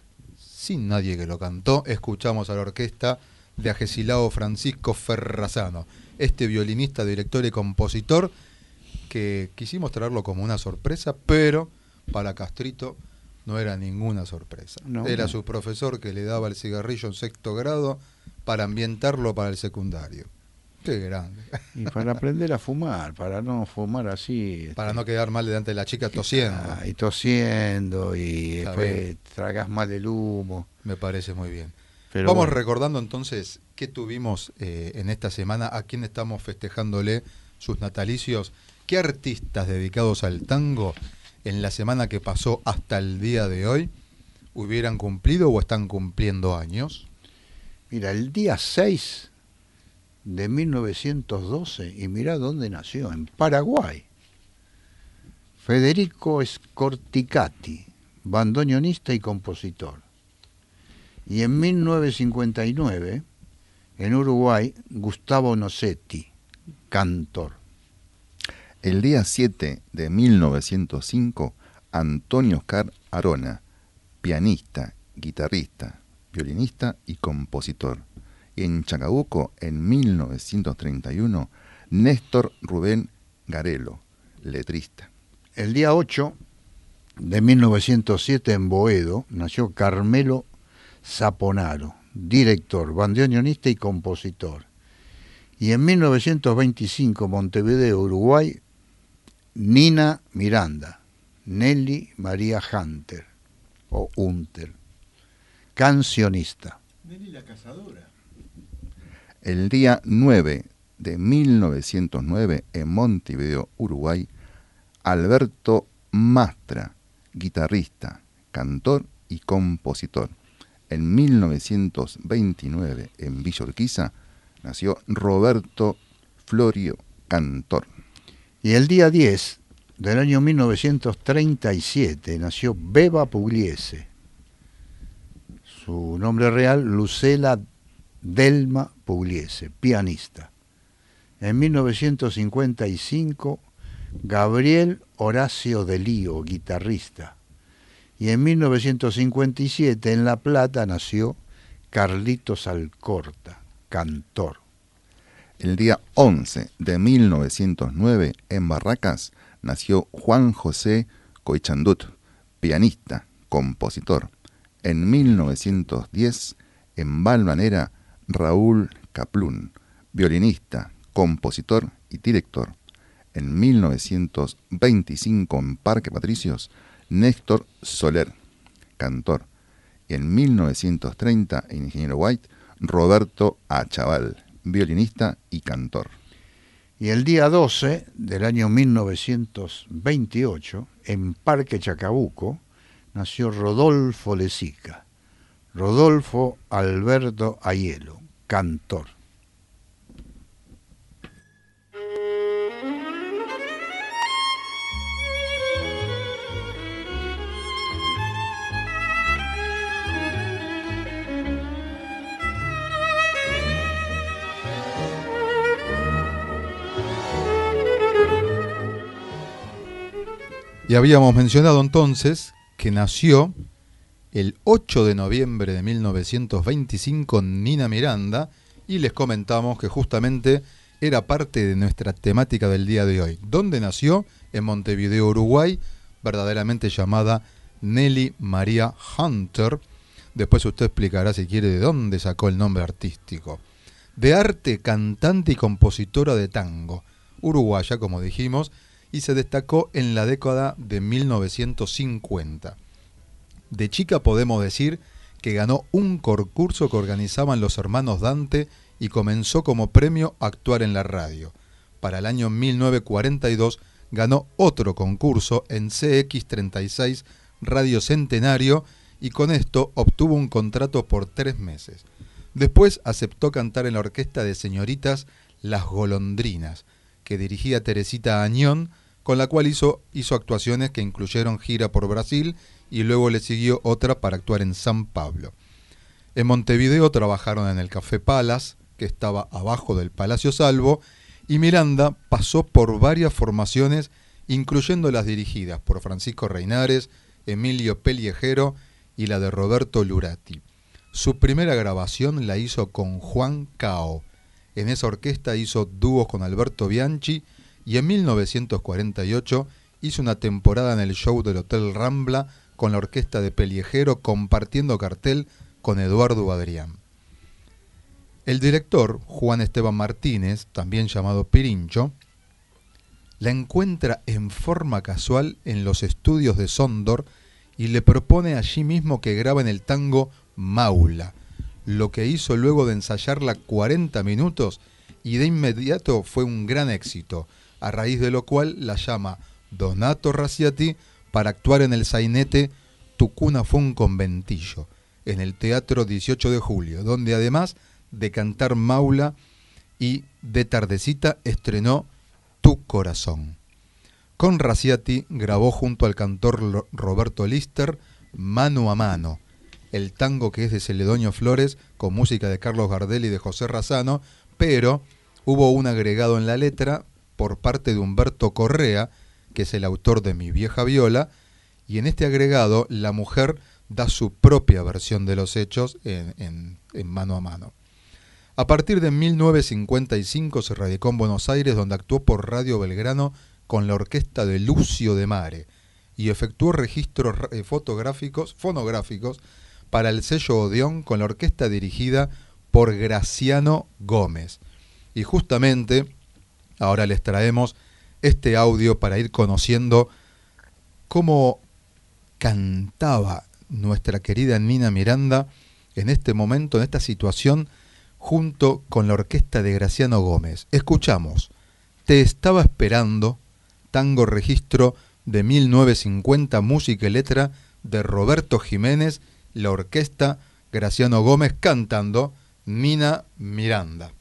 sin nadie que lo cantó, escuchamos a la orquesta de Agesilao Francisco Ferrazano, este violinista, director y compositor que quisimos traerlo como una sorpresa, pero para Castrito no era ninguna sorpresa. No, era no. Su profesor que le daba el cigarrillo en sexto grado para ambientarlo para el secundario. Qué grande. Y para aprender a fumar, para no fumar así. Para este, no quedar mal delante de la chica tosiendo. Ah, y tosiendo, y Está después bien. tragas mal el humo. Me parece muy bien. Pero Vamos bueno. recordando entonces qué tuvimos eh, en esta semana, a quién estamos festejándole sus natalicios, qué artistas dedicados al tango en la semana que pasó hasta el día de hoy hubieran cumplido o están cumpliendo años. Mira, el día seis de mil novecientos doce, y mirá dónde nació, en Paraguay. Federico Scorticati, bandoneonista y compositor. Y en mil novecientos cincuenta y nueve, en Uruguay, Gustavo Nocetti, cantor. El día siete de mil novecientos cinco, Antonio Oscar Arona, pianista, guitarrista, violinista y compositor. En Chacabuco, en mil novecientos treinta y uno, Néstor Rubén Garelo, letrista. El día ocho de mil novecientos siete, en Boedo, nació Carmelo Zaponaro, director, bandoneonista y compositor. Y en mil novecientos veinticinco, Montevideo, Uruguay, Nina Miranda, Nelly María Hunter, o Hunter, cancionista. Nelly la cazadora. El día nueve de mil novecientos nueve, en Montevideo, Uruguay, Alberto Mastra, guitarrista, cantor y compositor. En mil novecientos veintinueve, en Villa Urquiza, nació Roberto Florio, cantor. Y el día diez del año mil novecientos treinta y siete, nació Beba Pugliese. Su nombre real, Lucela Delma Pugliese, pianista. En mil novecientos cincuenta y cinco, Gabriel Horacio de Lío, guitarrista. Y en mil novecientos cincuenta y siete, en La Plata, nació Carlitos Alcorta, cantor. El día once de mil novecientos nueve, en Barracas, nació Juan José Coichandut, pianista, compositor. En mil novecientos diez, en Balvanera, Raúl Caplún, violinista, compositor y director. En mil novecientos veinticinco, en Parque Patricios, Néstor Soler, cantor. Y en mil novecientos treinta, en Ingeniero White, Roberto Achaval, violinista y cantor. Y el día doce del año mil novecientos veintiocho, en Parque Chacabuco, nació Rodolfo Lezica, Rodolfo Alberto Aiello, cantor. Y habíamos mencionado entonces que nació el ocho de noviembre de mil novecientos veinticinco Nina Miranda, y les comentamos que justamente era parte de nuestra temática del día de hoy. ¿Dónde nació? En Montevideo, Uruguay, verdaderamente llamada Nelly María Hunter. Después usted explicará, si quiere, de dónde sacó el nombre artístico. De arte, cantante y compositora de tango, uruguaya, como dijimos, y se destacó en la década de mil novecientos cincuenta. De chica podemos decir que ganó un concurso que organizaban los hermanos Dante y comenzó como premio a actuar en la radio. Para el año mil novecientos cuarenta y dos ganó otro concurso en C X treinta y seis Radio Centenario y con esto obtuvo un contrato por tres meses. Después aceptó cantar en la orquesta de señoritas Las Golondrinas, que dirigía Teresita Añón, con la cual hizo, hizo actuaciones que incluyeron gira por Brasil y luego le siguió otra para actuar en San Pablo. En Montevideo trabajaron en el Café Palace, que estaba abajo del Palacio Salvo, y Miranda pasó por varias formaciones, incluyendo las dirigidas por Francisco Reinares, Emilio Pelliejero y la de Roberto Lurati. Su primera grabación la hizo con Juan Cao. En esa orquesta hizo dúos con Alberto Bianchi, y en mil novecientos cuarenta y ocho hizo una temporada en el show del Hotel Rambla con la orquesta de Pelliejero, compartiendo cartel con Eduardo Adrián. El director, Juan Esteban Martínez, también llamado Pirincho, la encuentra en forma casual en los estudios de Sondor y le propone allí mismo que graben el tango Maula, lo que hizo luego de ensayarla cuarenta minutos, y de inmediato fue un gran éxito, a raíz de lo cual la llama Donato Raciati para actuar en el sainete Tu cuna fue un conventillo, en el Teatro dieciocho de julio, donde además de cantar Maula y de tardecita estrenó Tu corazón. Con Raciati grabó junto al cantor Roberto Lister Mano a mano, el tango que es de Celedonio Flores con música de Carlos Gardel y de José Razano, pero hubo un agregado en la letra por parte de Humberto Correa, que es el autor de Mi vieja viola, y en este agregado la mujer da su propia versión de los hechos en, en, en Mano a mano. A partir de mil novecientos cincuenta y cinco se radicó en Buenos Aires, donde actuó por Radio Belgrano con la orquesta de Lucio de Mare y efectuó registros fotográficos, fonográficos para el sello Odeón con la orquesta dirigida por Graciano Gómez. Y justamente ahora les traemos este audio para ir conociendo cómo cantaba nuestra querida Nina Miranda en este momento, en esta situación, junto con la orquesta de Graciano Gómez. Escuchamos Te estaba esperando, tango registro de mil novecientos cincuenta, música y letra de Roberto Jiménez, la orquesta Graciano Gómez cantando Nina Miranda.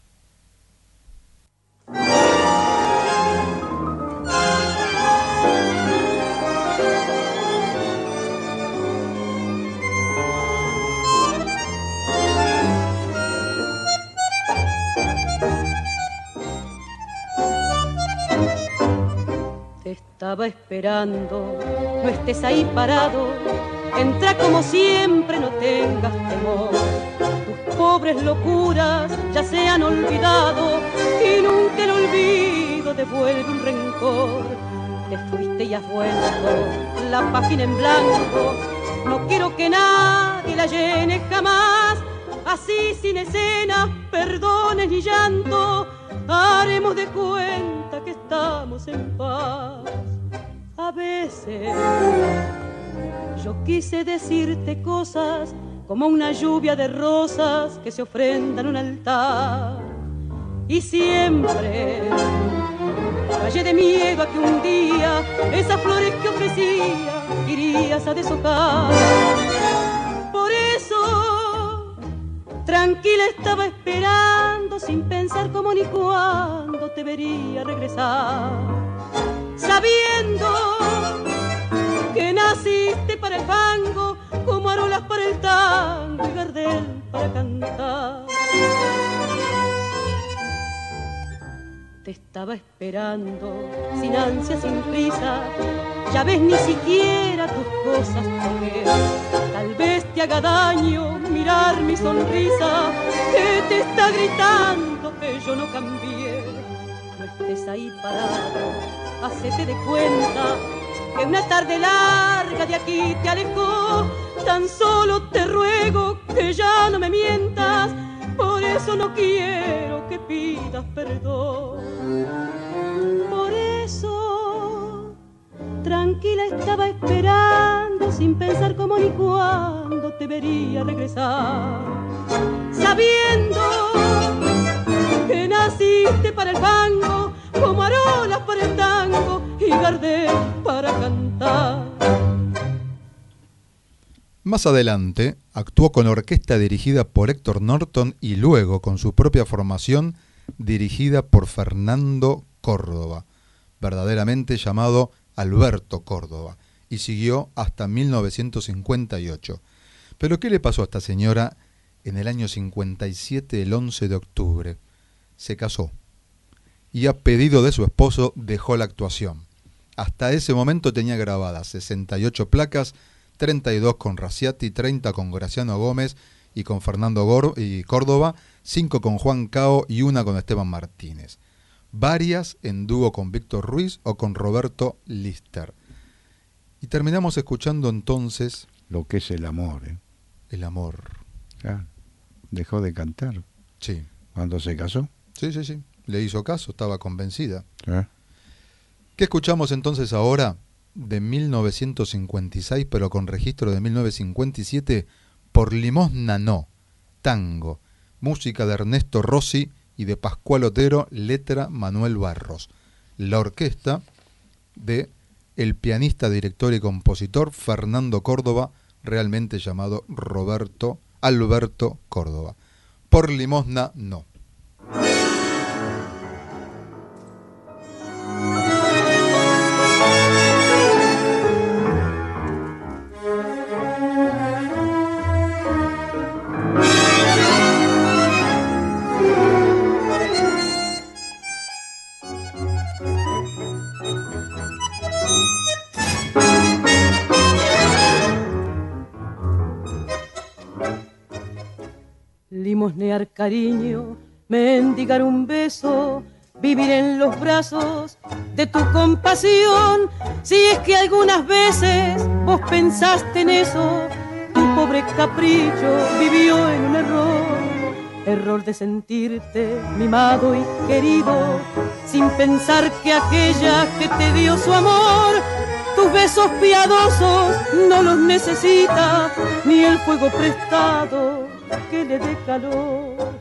Te estaba esperando, no estés ahí parado, entra como siempre, no tengas temor. Tus pobres locuras ya se han olvidado y nunca el olvido devuelve un rencor. Te fuiste y has vuelto, la página en blanco, no quiero que nadie la llene jamás. Así sin escenas, perdones ni llanto, haremos de cuenta que estamos en paz. A veces yo quise decirte cosas como una lluvia de rosas que se ofrendan en un altar, y siempre callé de miedo a que un día esas flores que ofrecía irías a deshojar. Por eso Tranquila estaba esperando, sin pensar cómo ni cuándo te vería regresar, sabiendo que naciste para el fango, como Arolas para el tango y Gardel para cantar. Te estaba esperando, sin ansia, sin prisa, ya ves ni siquiera tus cosas coger. Tal vez te haga daño mirar mi sonrisa, que te está gritando que yo no cambié. No estés ahí parado, hacete de cuenta que una tarde larga de aquí te alejó. Tan solo te ruego que ya no me mientas, por eso no quiero que pidas perdón. Por eso tranquila estaba esperando, sin pensar cómo ni cuándo te vería regresar, sabiendo que naciste para el fango, como Arolas para el tango y Gardel para cantar. Más adelante actuó con orquesta dirigida por Héctor Norton y luego con su propia formación dirigida por Fernando Córdoba, verdaderamente llamado Alberto Córdoba, y siguió hasta mil novecientos cincuenta y ocho. Pero ¿qué le pasó a esta señora en el año cincuenta y siete, el once de octubre? Se casó y a pedido de su esposo dejó la actuación. Hasta ese momento tenía grabadas sesenta y ocho placas, treinta y dos con Raciati, treinta con Graciano Gómez y con Fernando Gor y Córdoba, cinco con Juan Cao y una con Esteban Martínez. Varias en dúo con Víctor Ruiz o con Roberto Lister. Y terminamos escuchando entonces... Lo que es el amor, ¿eh? El amor. Ah, dejó de cantar. Sí. ¿Cuándo se casó? Sí, sí, sí. Le hizo caso, estaba convencida. ¿Eh? ¿Qué escuchamos entonces ahora? De mil novecientos cincuenta y seis, pero con registro de mil novecientos cincuenta y siete, Por limosna no, tango, música de Ernesto Rossi y de Pascual Otero, letra Manuel Barros. La orquesta de el pianista, director y compositor Fernando Córdoba, realmente llamado Roberto Alberto Córdoba. Por limosna no. Limosnear cariño, mendigar un beso, vivir en los brazos de tu compasión. Si es que algunas veces vos pensaste en eso, tu pobre capricho vivió en un error. Error de sentirte mimado y querido, sin pensar que aquella que te dio su amor, tus besos piadosos no los necesita, ni el fuego prestado que le dé calor.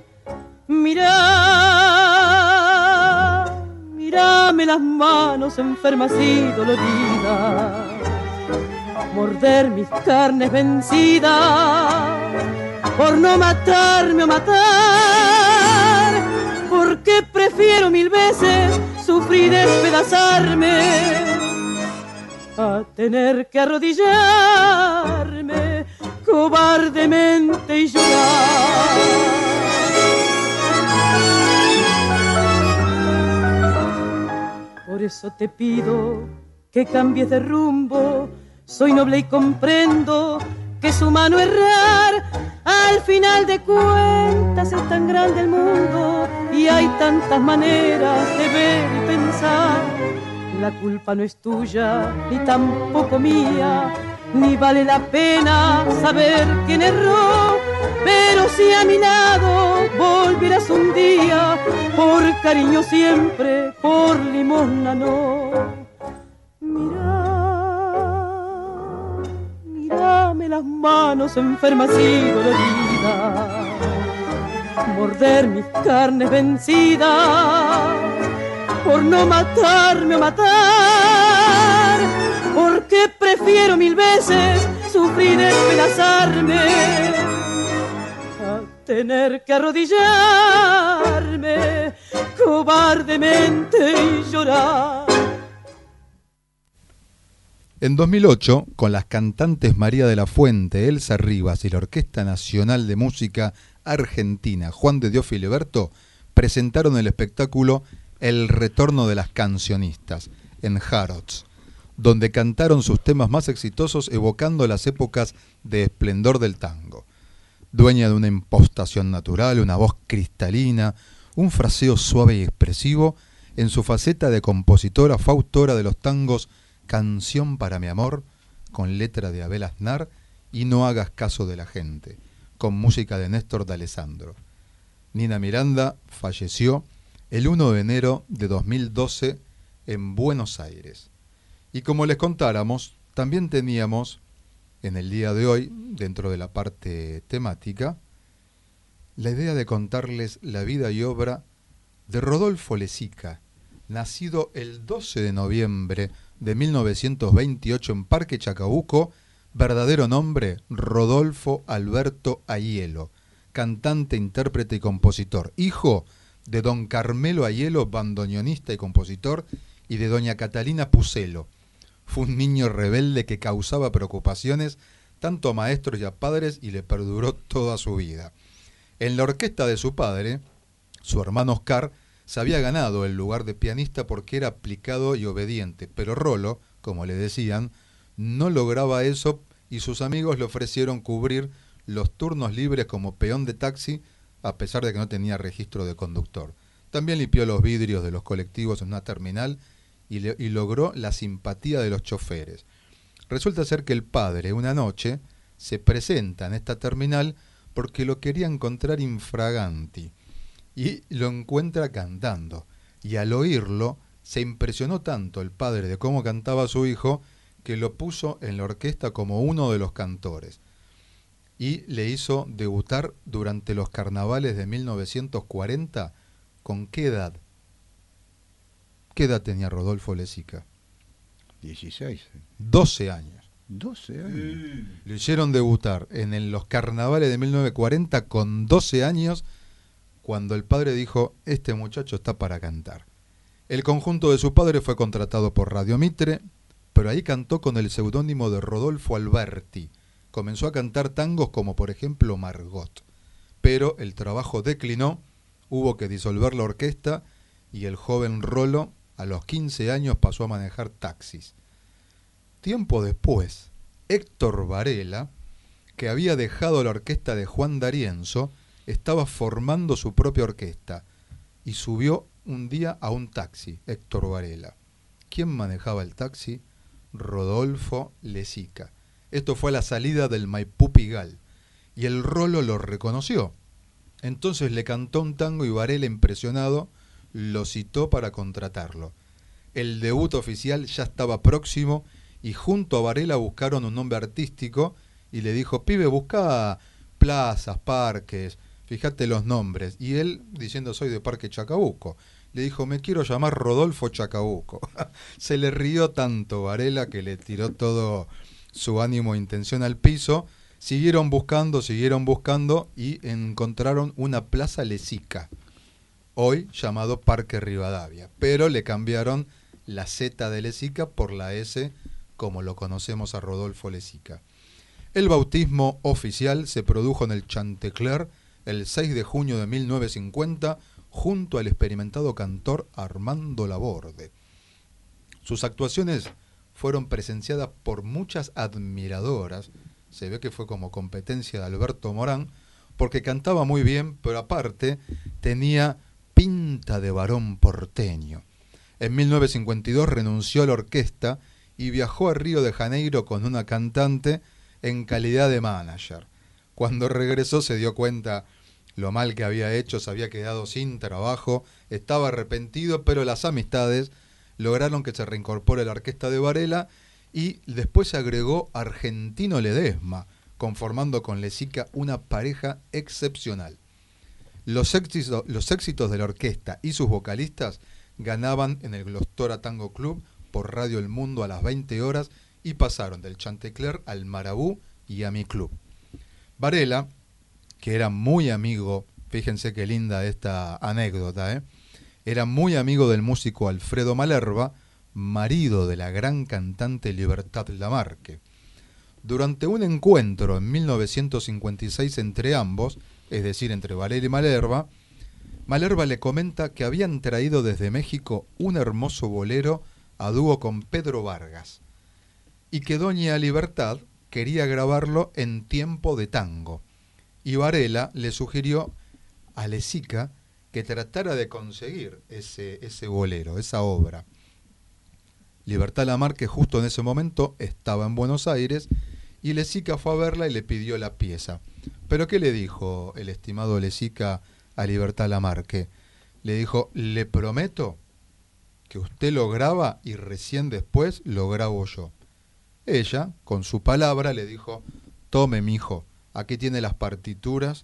Mirá, mírame las manos enfermas y doloridas, morder mis carnes vencidas, por no matarme o matar, porque prefiero mil veces sufrir y despedazarme a tener que arrodillarme cobardemente y llorar. Por eso te pido que cambies de rumbo, soy noble y comprendo que es humano errar. Al final de cuentas es tan grande el mundo y hay tantas maneras de ver y pensar. La culpa no es tuya ni tampoco mía, ni vale la pena saber quién erró. Pero si a mi lado volvieras un día, por cariño siempre, por limosna no. Mirá, mírame las manos enfermas y doloridas, morder mis carnes vencidas, por no matarme o matar, porque prefiero mil veces sufrir y despedazarme a tener que arrodillarme cobardemente y llorar. En dos mil ocho, con las cantantes María de la Fuente, Elsa Rivas y la Orquesta Nacional de Música Argentina Juan de Dios Filiberto, presentaron el espectáculo El Retorno de las Cancionistas en Harrods, donde cantaron sus temas más exitosos evocando las épocas de esplendor del tango. Dueña de una impostación natural, una voz cristalina, un fraseo suave y expresivo, en su faceta de compositora fue autora de los tangos Canción para mi amor, con letra de Abel Aznar, y No hagas caso de la gente, con música de Néstor D'Alessandro. Nina Miranda falleció el primero de enero de dos mil doce en Buenos Aires. Y como les contáramos, también teníamos en el día de hoy, dentro de la parte temática, la idea de contarles la vida y obra de Rodolfo Lezica, nacido el doce de noviembre de mil novecientos veintiocho en Parque Chacabuco, verdadero nombre Rodolfo Alberto Aiello, cantante, intérprete y compositor, hijo de don Carmelo Aiello, bandoneonista y compositor, y de doña Catalina Pucelo. Fue un niño rebelde que causaba preocupaciones tanto a maestros y a padres y le perduró toda su vida. En la orquesta de su padre, su hermano Oscar se había ganado el lugar de pianista porque era aplicado y obediente, pero Rolo, como le decían, no lograba eso y sus amigos le ofrecieron cubrir los turnos libres como peón de taxi, a pesar de que no tenía registro de conductor. También limpió los vidrios de los colectivos en una terminal y, le, y logró la simpatía de los choferes. Resulta ser que el padre, una noche, se presenta en esta terminal porque lo quería encontrar infraganti, y lo encuentra cantando, y al oírlo se impresionó tanto el padre de cómo cantaba su hijo que lo puso en la orquesta como uno de los cantores y le hizo debutar durante los carnavales de mil novecientos cuarenta. ¿Con qué edad? ¿Qué edad tenía Rodolfo Lezica? dieciséis. doce años. doce años. Le hicieron debutar en el, los carnavales de mil novecientos cuarenta con doce años, cuando el padre dijo, este muchacho está para cantar. El conjunto de su padre fue contratado por Radio Mitre, pero ahí cantó con el seudónimo de Rodolfo Alberti. Comenzó a cantar tangos como por ejemplo Margot, pero el trabajo declinó, hubo que disolver la orquesta y el joven Rolo a los quince años pasó a manejar taxis. Tiempo después, Héctor Varela, que había dejado la orquesta de Juan D'Arienzo, estaba formando su propia orquesta y subió un día a un taxi, Héctor Varela. ¿Quién manejaba el taxi? Rodolfo Lezica. Esto fue a la salida del Maipú Pigal y el Rolo lo reconoció. Entonces le cantó un tango y Varela, impresionado, lo citó para contratarlo. El debut oficial ya estaba próximo y junto a Varela buscaron un nombre artístico y le dijo, pibe, busca plazas, parques, fíjate los nombres. Y él, diciendo soy de Parque Chacabuco, le dijo, me quiero llamar Rodolfo Chacabuco. Se le rió tanto Varela que le tiró todo su ánimo e intención al piso. Siguieron buscando, siguieron buscando y encontraron una plaza Lezica, hoy llamado Parque Rivadavia, pero le cambiaron la Z de Lezica por la S, como lo conocemos a Rodolfo Lezica. El bautismo oficial se produjo en el Chantecler el seis de junio de mil novecientos cincuenta, junto al experimentado cantor Armando Laborde. Sus actuaciones fueron presenciadas por muchas admiradoras. Se ve que fue como competencia de Alberto Morán, porque cantaba muy bien, pero aparte tenía pinta de varón porteño. En mil novecientos cincuenta y dos renunció a la orquesta y viajó a Río de Janeiro con una cantante en calidad de manager. Cuando regresó se dio cuenta lo mal que había hecho, se había quedado sin trabajo, estaba arrepentido, pero las amistades lograron que se reincorpore a la orquesta de Varela y después se agregó Argentino Ledesma, conformando con Lezica una pareja excepcional. Los éxitos, los éxitos de la orquesta y sus vocalistas ganaban en el Glostora Tango Club por Radio El Mundo a las veinte horas y pasaron del Chantecler al Marabú y a Mi Club. Varela, que era muy amigo, fíjense qué linda esta anécdota, ¿eh? Era muy amigo del músico Alfredo Malerba, marido de la gran cantante Libertad Lamarque. Durante un encuentro en mil novecientos cincuenta y seis entre ambos, es decir, entre Varela y Malerba, Malerba le comenta que habían traído desde México un hermoso bolero a dúo con Pedro Vargas y que doña Libertad quería grabarlo en tiempo de tango, y Varela le sugirió a Lezica que tratara de conseguir ese, ese bolero, esa obra. Libertad Lamarque justo en ese momento estaba en Buenos Aires y Lezica fue a verla y le pidió la pieza. ¿Pero qué le dijo el estimado Lezica a Libertad Lamarque? Le dijo: le prometo que usted lo graba y recién después lo grabo yo. Ella, con su palabra, le dijo: tome, mijo, aquí tiene las partituras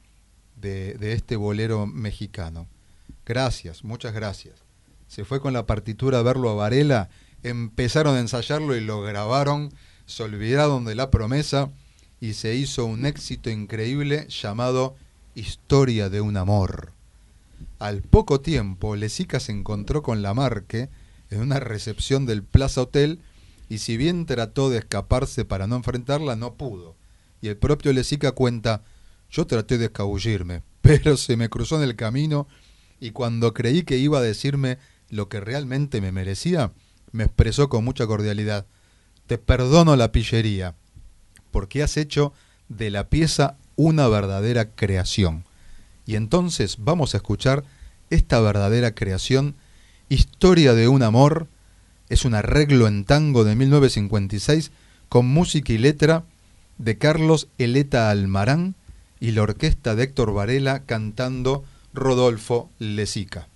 de, de este bolero mexicano. Gracias, muchas gracias. Se fue con la partitura a verlo a Varela, empezaron a ensayarlo y lo grabaron, se olvidaron de la promesa y se hizo un éxito increíble llamado Historia de un amor. Al poco tiempo, Lezica se encontró con Lamarque en una recepción del Plaza Hotel y si bien trató de escaparse para no enfrentarla, no pudo. Y el propio Lezica cuenta: yo traté de escabullirme, pero se me cruzó en el camino y cuando creí que iba a decirme lo que realmente me merecía, me expresó con mucha cordialidad: te perdono la pillería, porque has hecho de la pieza una verdadera creación. Y entonces vamos a escuchar esta verdadera creación, Historia de un amor. Es un arreglo en tango de mil novecientos cincuenta y seis con música y letra de Carlos Eleta Almarán y la orquesta de Héctor Varela cantando Rodolfo Lezica.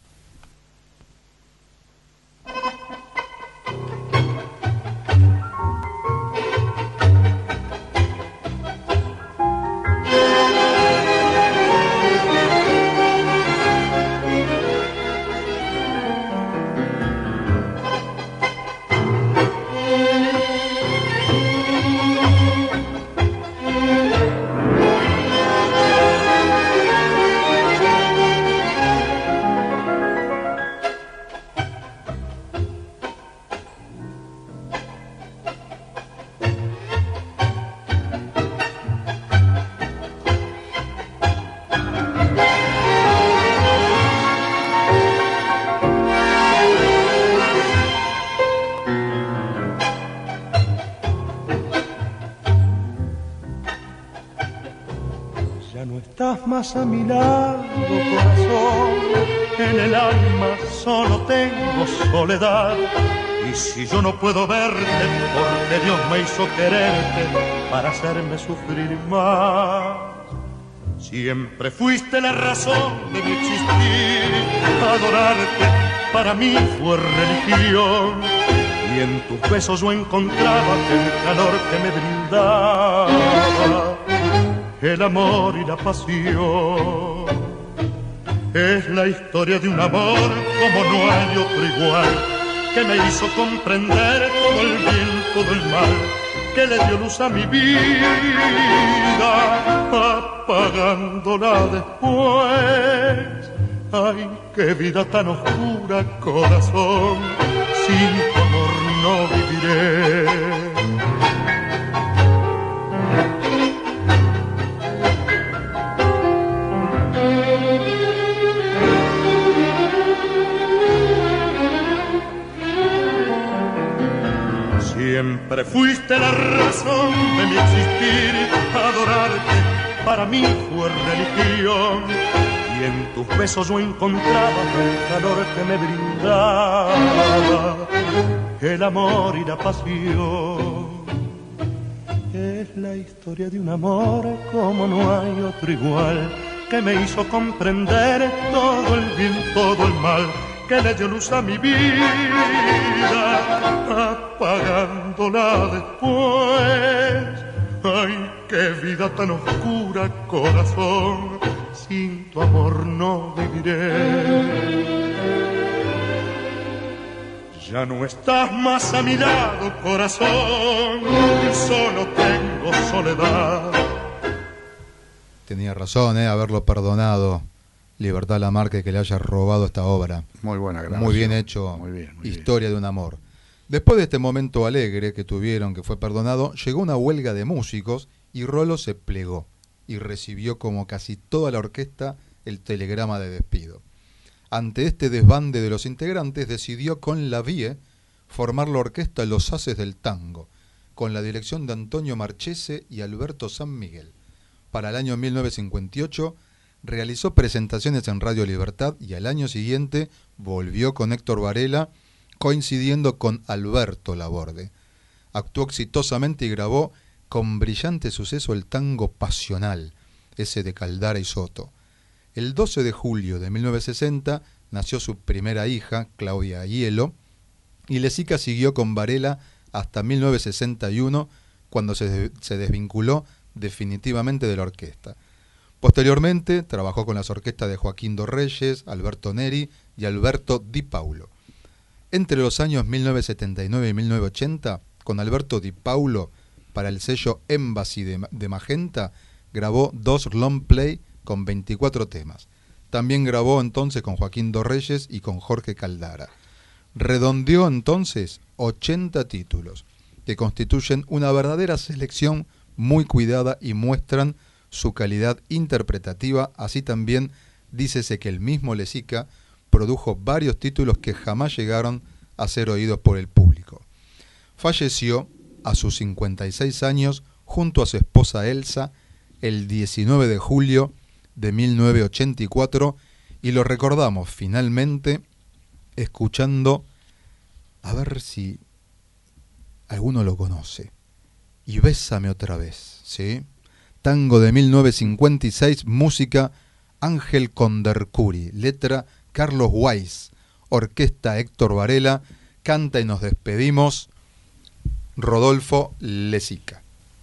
Más a mi lado, corazón, en el alma solo tengo soledad. Y si yo no puedo verte, porque Dios me hizo quererte para hacerme sufrir más. Siempre fuiste la razón de mi existir, adorarte para mí fue religión. Y en tus besos yo encontraba el calor que me brindaba el amor y la pasión. Es la historia de un amor como no hay otro igual, que me hizo comprender todo el bien, todo el mal, que le dio luz a mi vida, apagándola después. Ay, qué vida tan oscura, corazón, sin tu amor no viviré. Siempre fuiste la razón de mi existir, adorarte para mí fue religión. Y en tus besos yo encontraba el calor que me brindaba el amor y la pasión. Es la historia de un amor como no hay otro igual, que me hizo comprender todo el bien, todo el mal, que le dio luz a mi vida, apagándola después. Ay, qué vida tan oscura, corazón, sin tu amor no viviré. Ya no estás más a mi lado, corazón, solo tengo soledad. Tenía razón, ¿eh? Haberlo perdonado Libertad Lamarque, que le haya robado esta obra. Muy buena grabación. Muy bien hecho. Muy bien, muy Historia bien. de un amor. Después de este momento alegre que tuvieron, que fue perdonado, llegó una huelga de músicos y Rolo se plegó y recibió, como casi toda la orquesta, el telegrama de despido. Ante este desbande de los integrantes, decidió con la Vie formar la orquesta Los Haces del Tango, con la dirección de Antonio Marchese y Alberto San Miguel. Para el año mil novecientos cincuenta y ocho realizó presentaciones en Radio Libertad y al año siguiente volvió con Héctor Varela, coincidiendo con Alberto Laborde. Actuó exitosamente y grabó con brillante suceso el tango Pasional, ese de Caldara y Soto. El doce de julio de mil novecientos sesenta nació su primera hija, Claudia Hielo, y Lezica siguió con Varela hasta mil novecientos sesenta y uno, cuando se, se desvinculó definitivamente de la orquesta. Posteriormente trabajó con las orquestas de Joaquín Dorreyes, Alberto Neri y Alberto Di Paulo. Entre los años mil novecientos setenta y nueve y mil novecientos ochenta, con Alberto Di Paulo, para el sello Embassy de, de Magenta, grabó dos long play con veinticuatro temas. También grabó entonces con Joaquín Dorreyes y con Jorge Caldara. Redondeó entonces ochenta títulos, que constituyen una verdadera selección muy cuidada y muestran su calidad interpretativa. Así también dícese que el mismo Lezica produjo varios títulos que jamás llegaron a ser oídos por el público. Falleció a sus cincuenta y seis años junto a su esposa Elsa el diecinueve de julio de mil novecientos ochenta y cuatro, y lo recordamos finalmente escuchando, a ver si alguno lo conoce, Y Bésame otra vez, ¿sí? Tango de mil novecientos cincuenta y seis, música Ángel Condercuri, letra Carlos Weiss, orquesta Héctor Varela, canta y nos despedimos Rodolfo Lezica.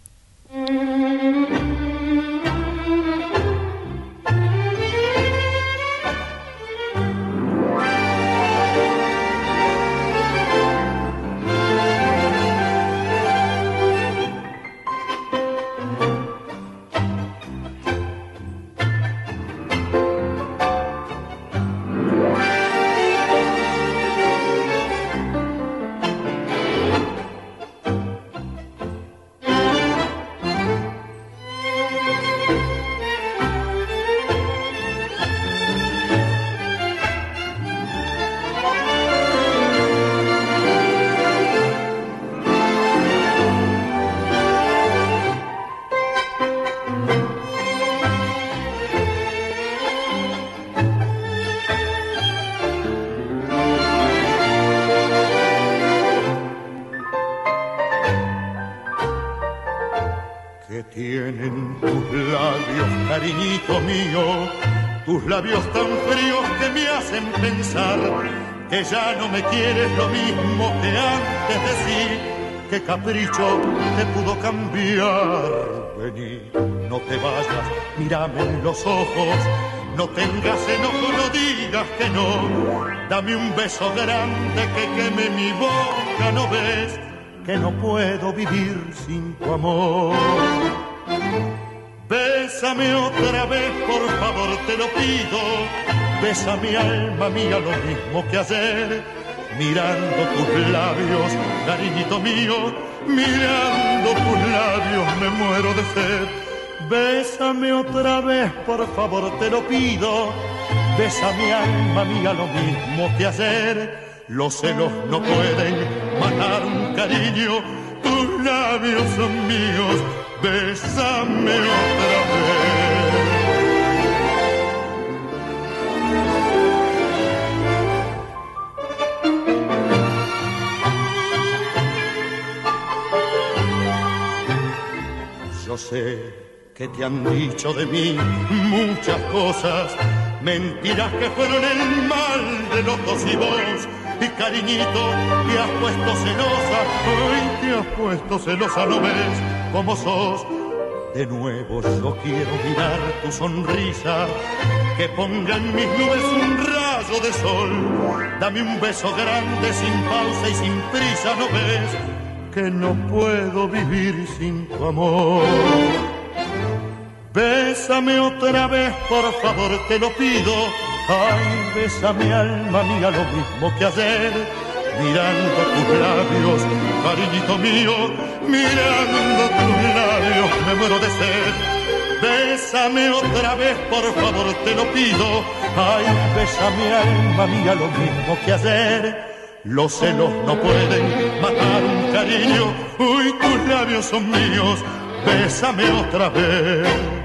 Tienen tus labios, cariñito mío, tus labios tan fríos que me hacen pensar que ya no me quieres lo mismo que antes de sí, qué capricho te pudo cambiar. Vení, no te vayas, mírame en los ojos, no tengas enojo, no digas que no, dame un beso grande que queme mi boca, ¿no ves? Que no puedo vivir sin tu amor. Bésame otra vez, por favor, te lo pido. Besa mi alma mía lo mismo que ayer. Mirando tus labios, cariñito mío, mirando tus labios me muero de sed. Bésame otra vez, por favor, te lo pido. Besa mi alma mía lo mismo que ayer. Los celos no pueden matar un cariño, tus labios son míos, bésame otra vez. Yo sé que te han dicho de mí muchas cosas, mentiras que fueron el mal de los dos y vos. Y cariñito, te has puesto celosa, hoy te has puesto celosa, ¿no ves cómo sos? De nuevo yo quiero mirar tu sonrisa, que ponga en mis nubes un rayo de sol. Dame un beso grande sin pausa y sin prisa, ¿no ves? Que no puedo vivir sin tu amor. Bésame otra vez, por favor, te lo pido. Ay, bésame, alma mía, lo mismo que ayer. Mirando tus labios, cariñito mío, mirando tus labios me muero de sed. Bésame otra vez, por favor, te lo pido. Ay, bésame, alma mía, lo mismo que ayer. Los celos no pueden matar un cariño. Uy, tus labios son míos, bésame otra vez.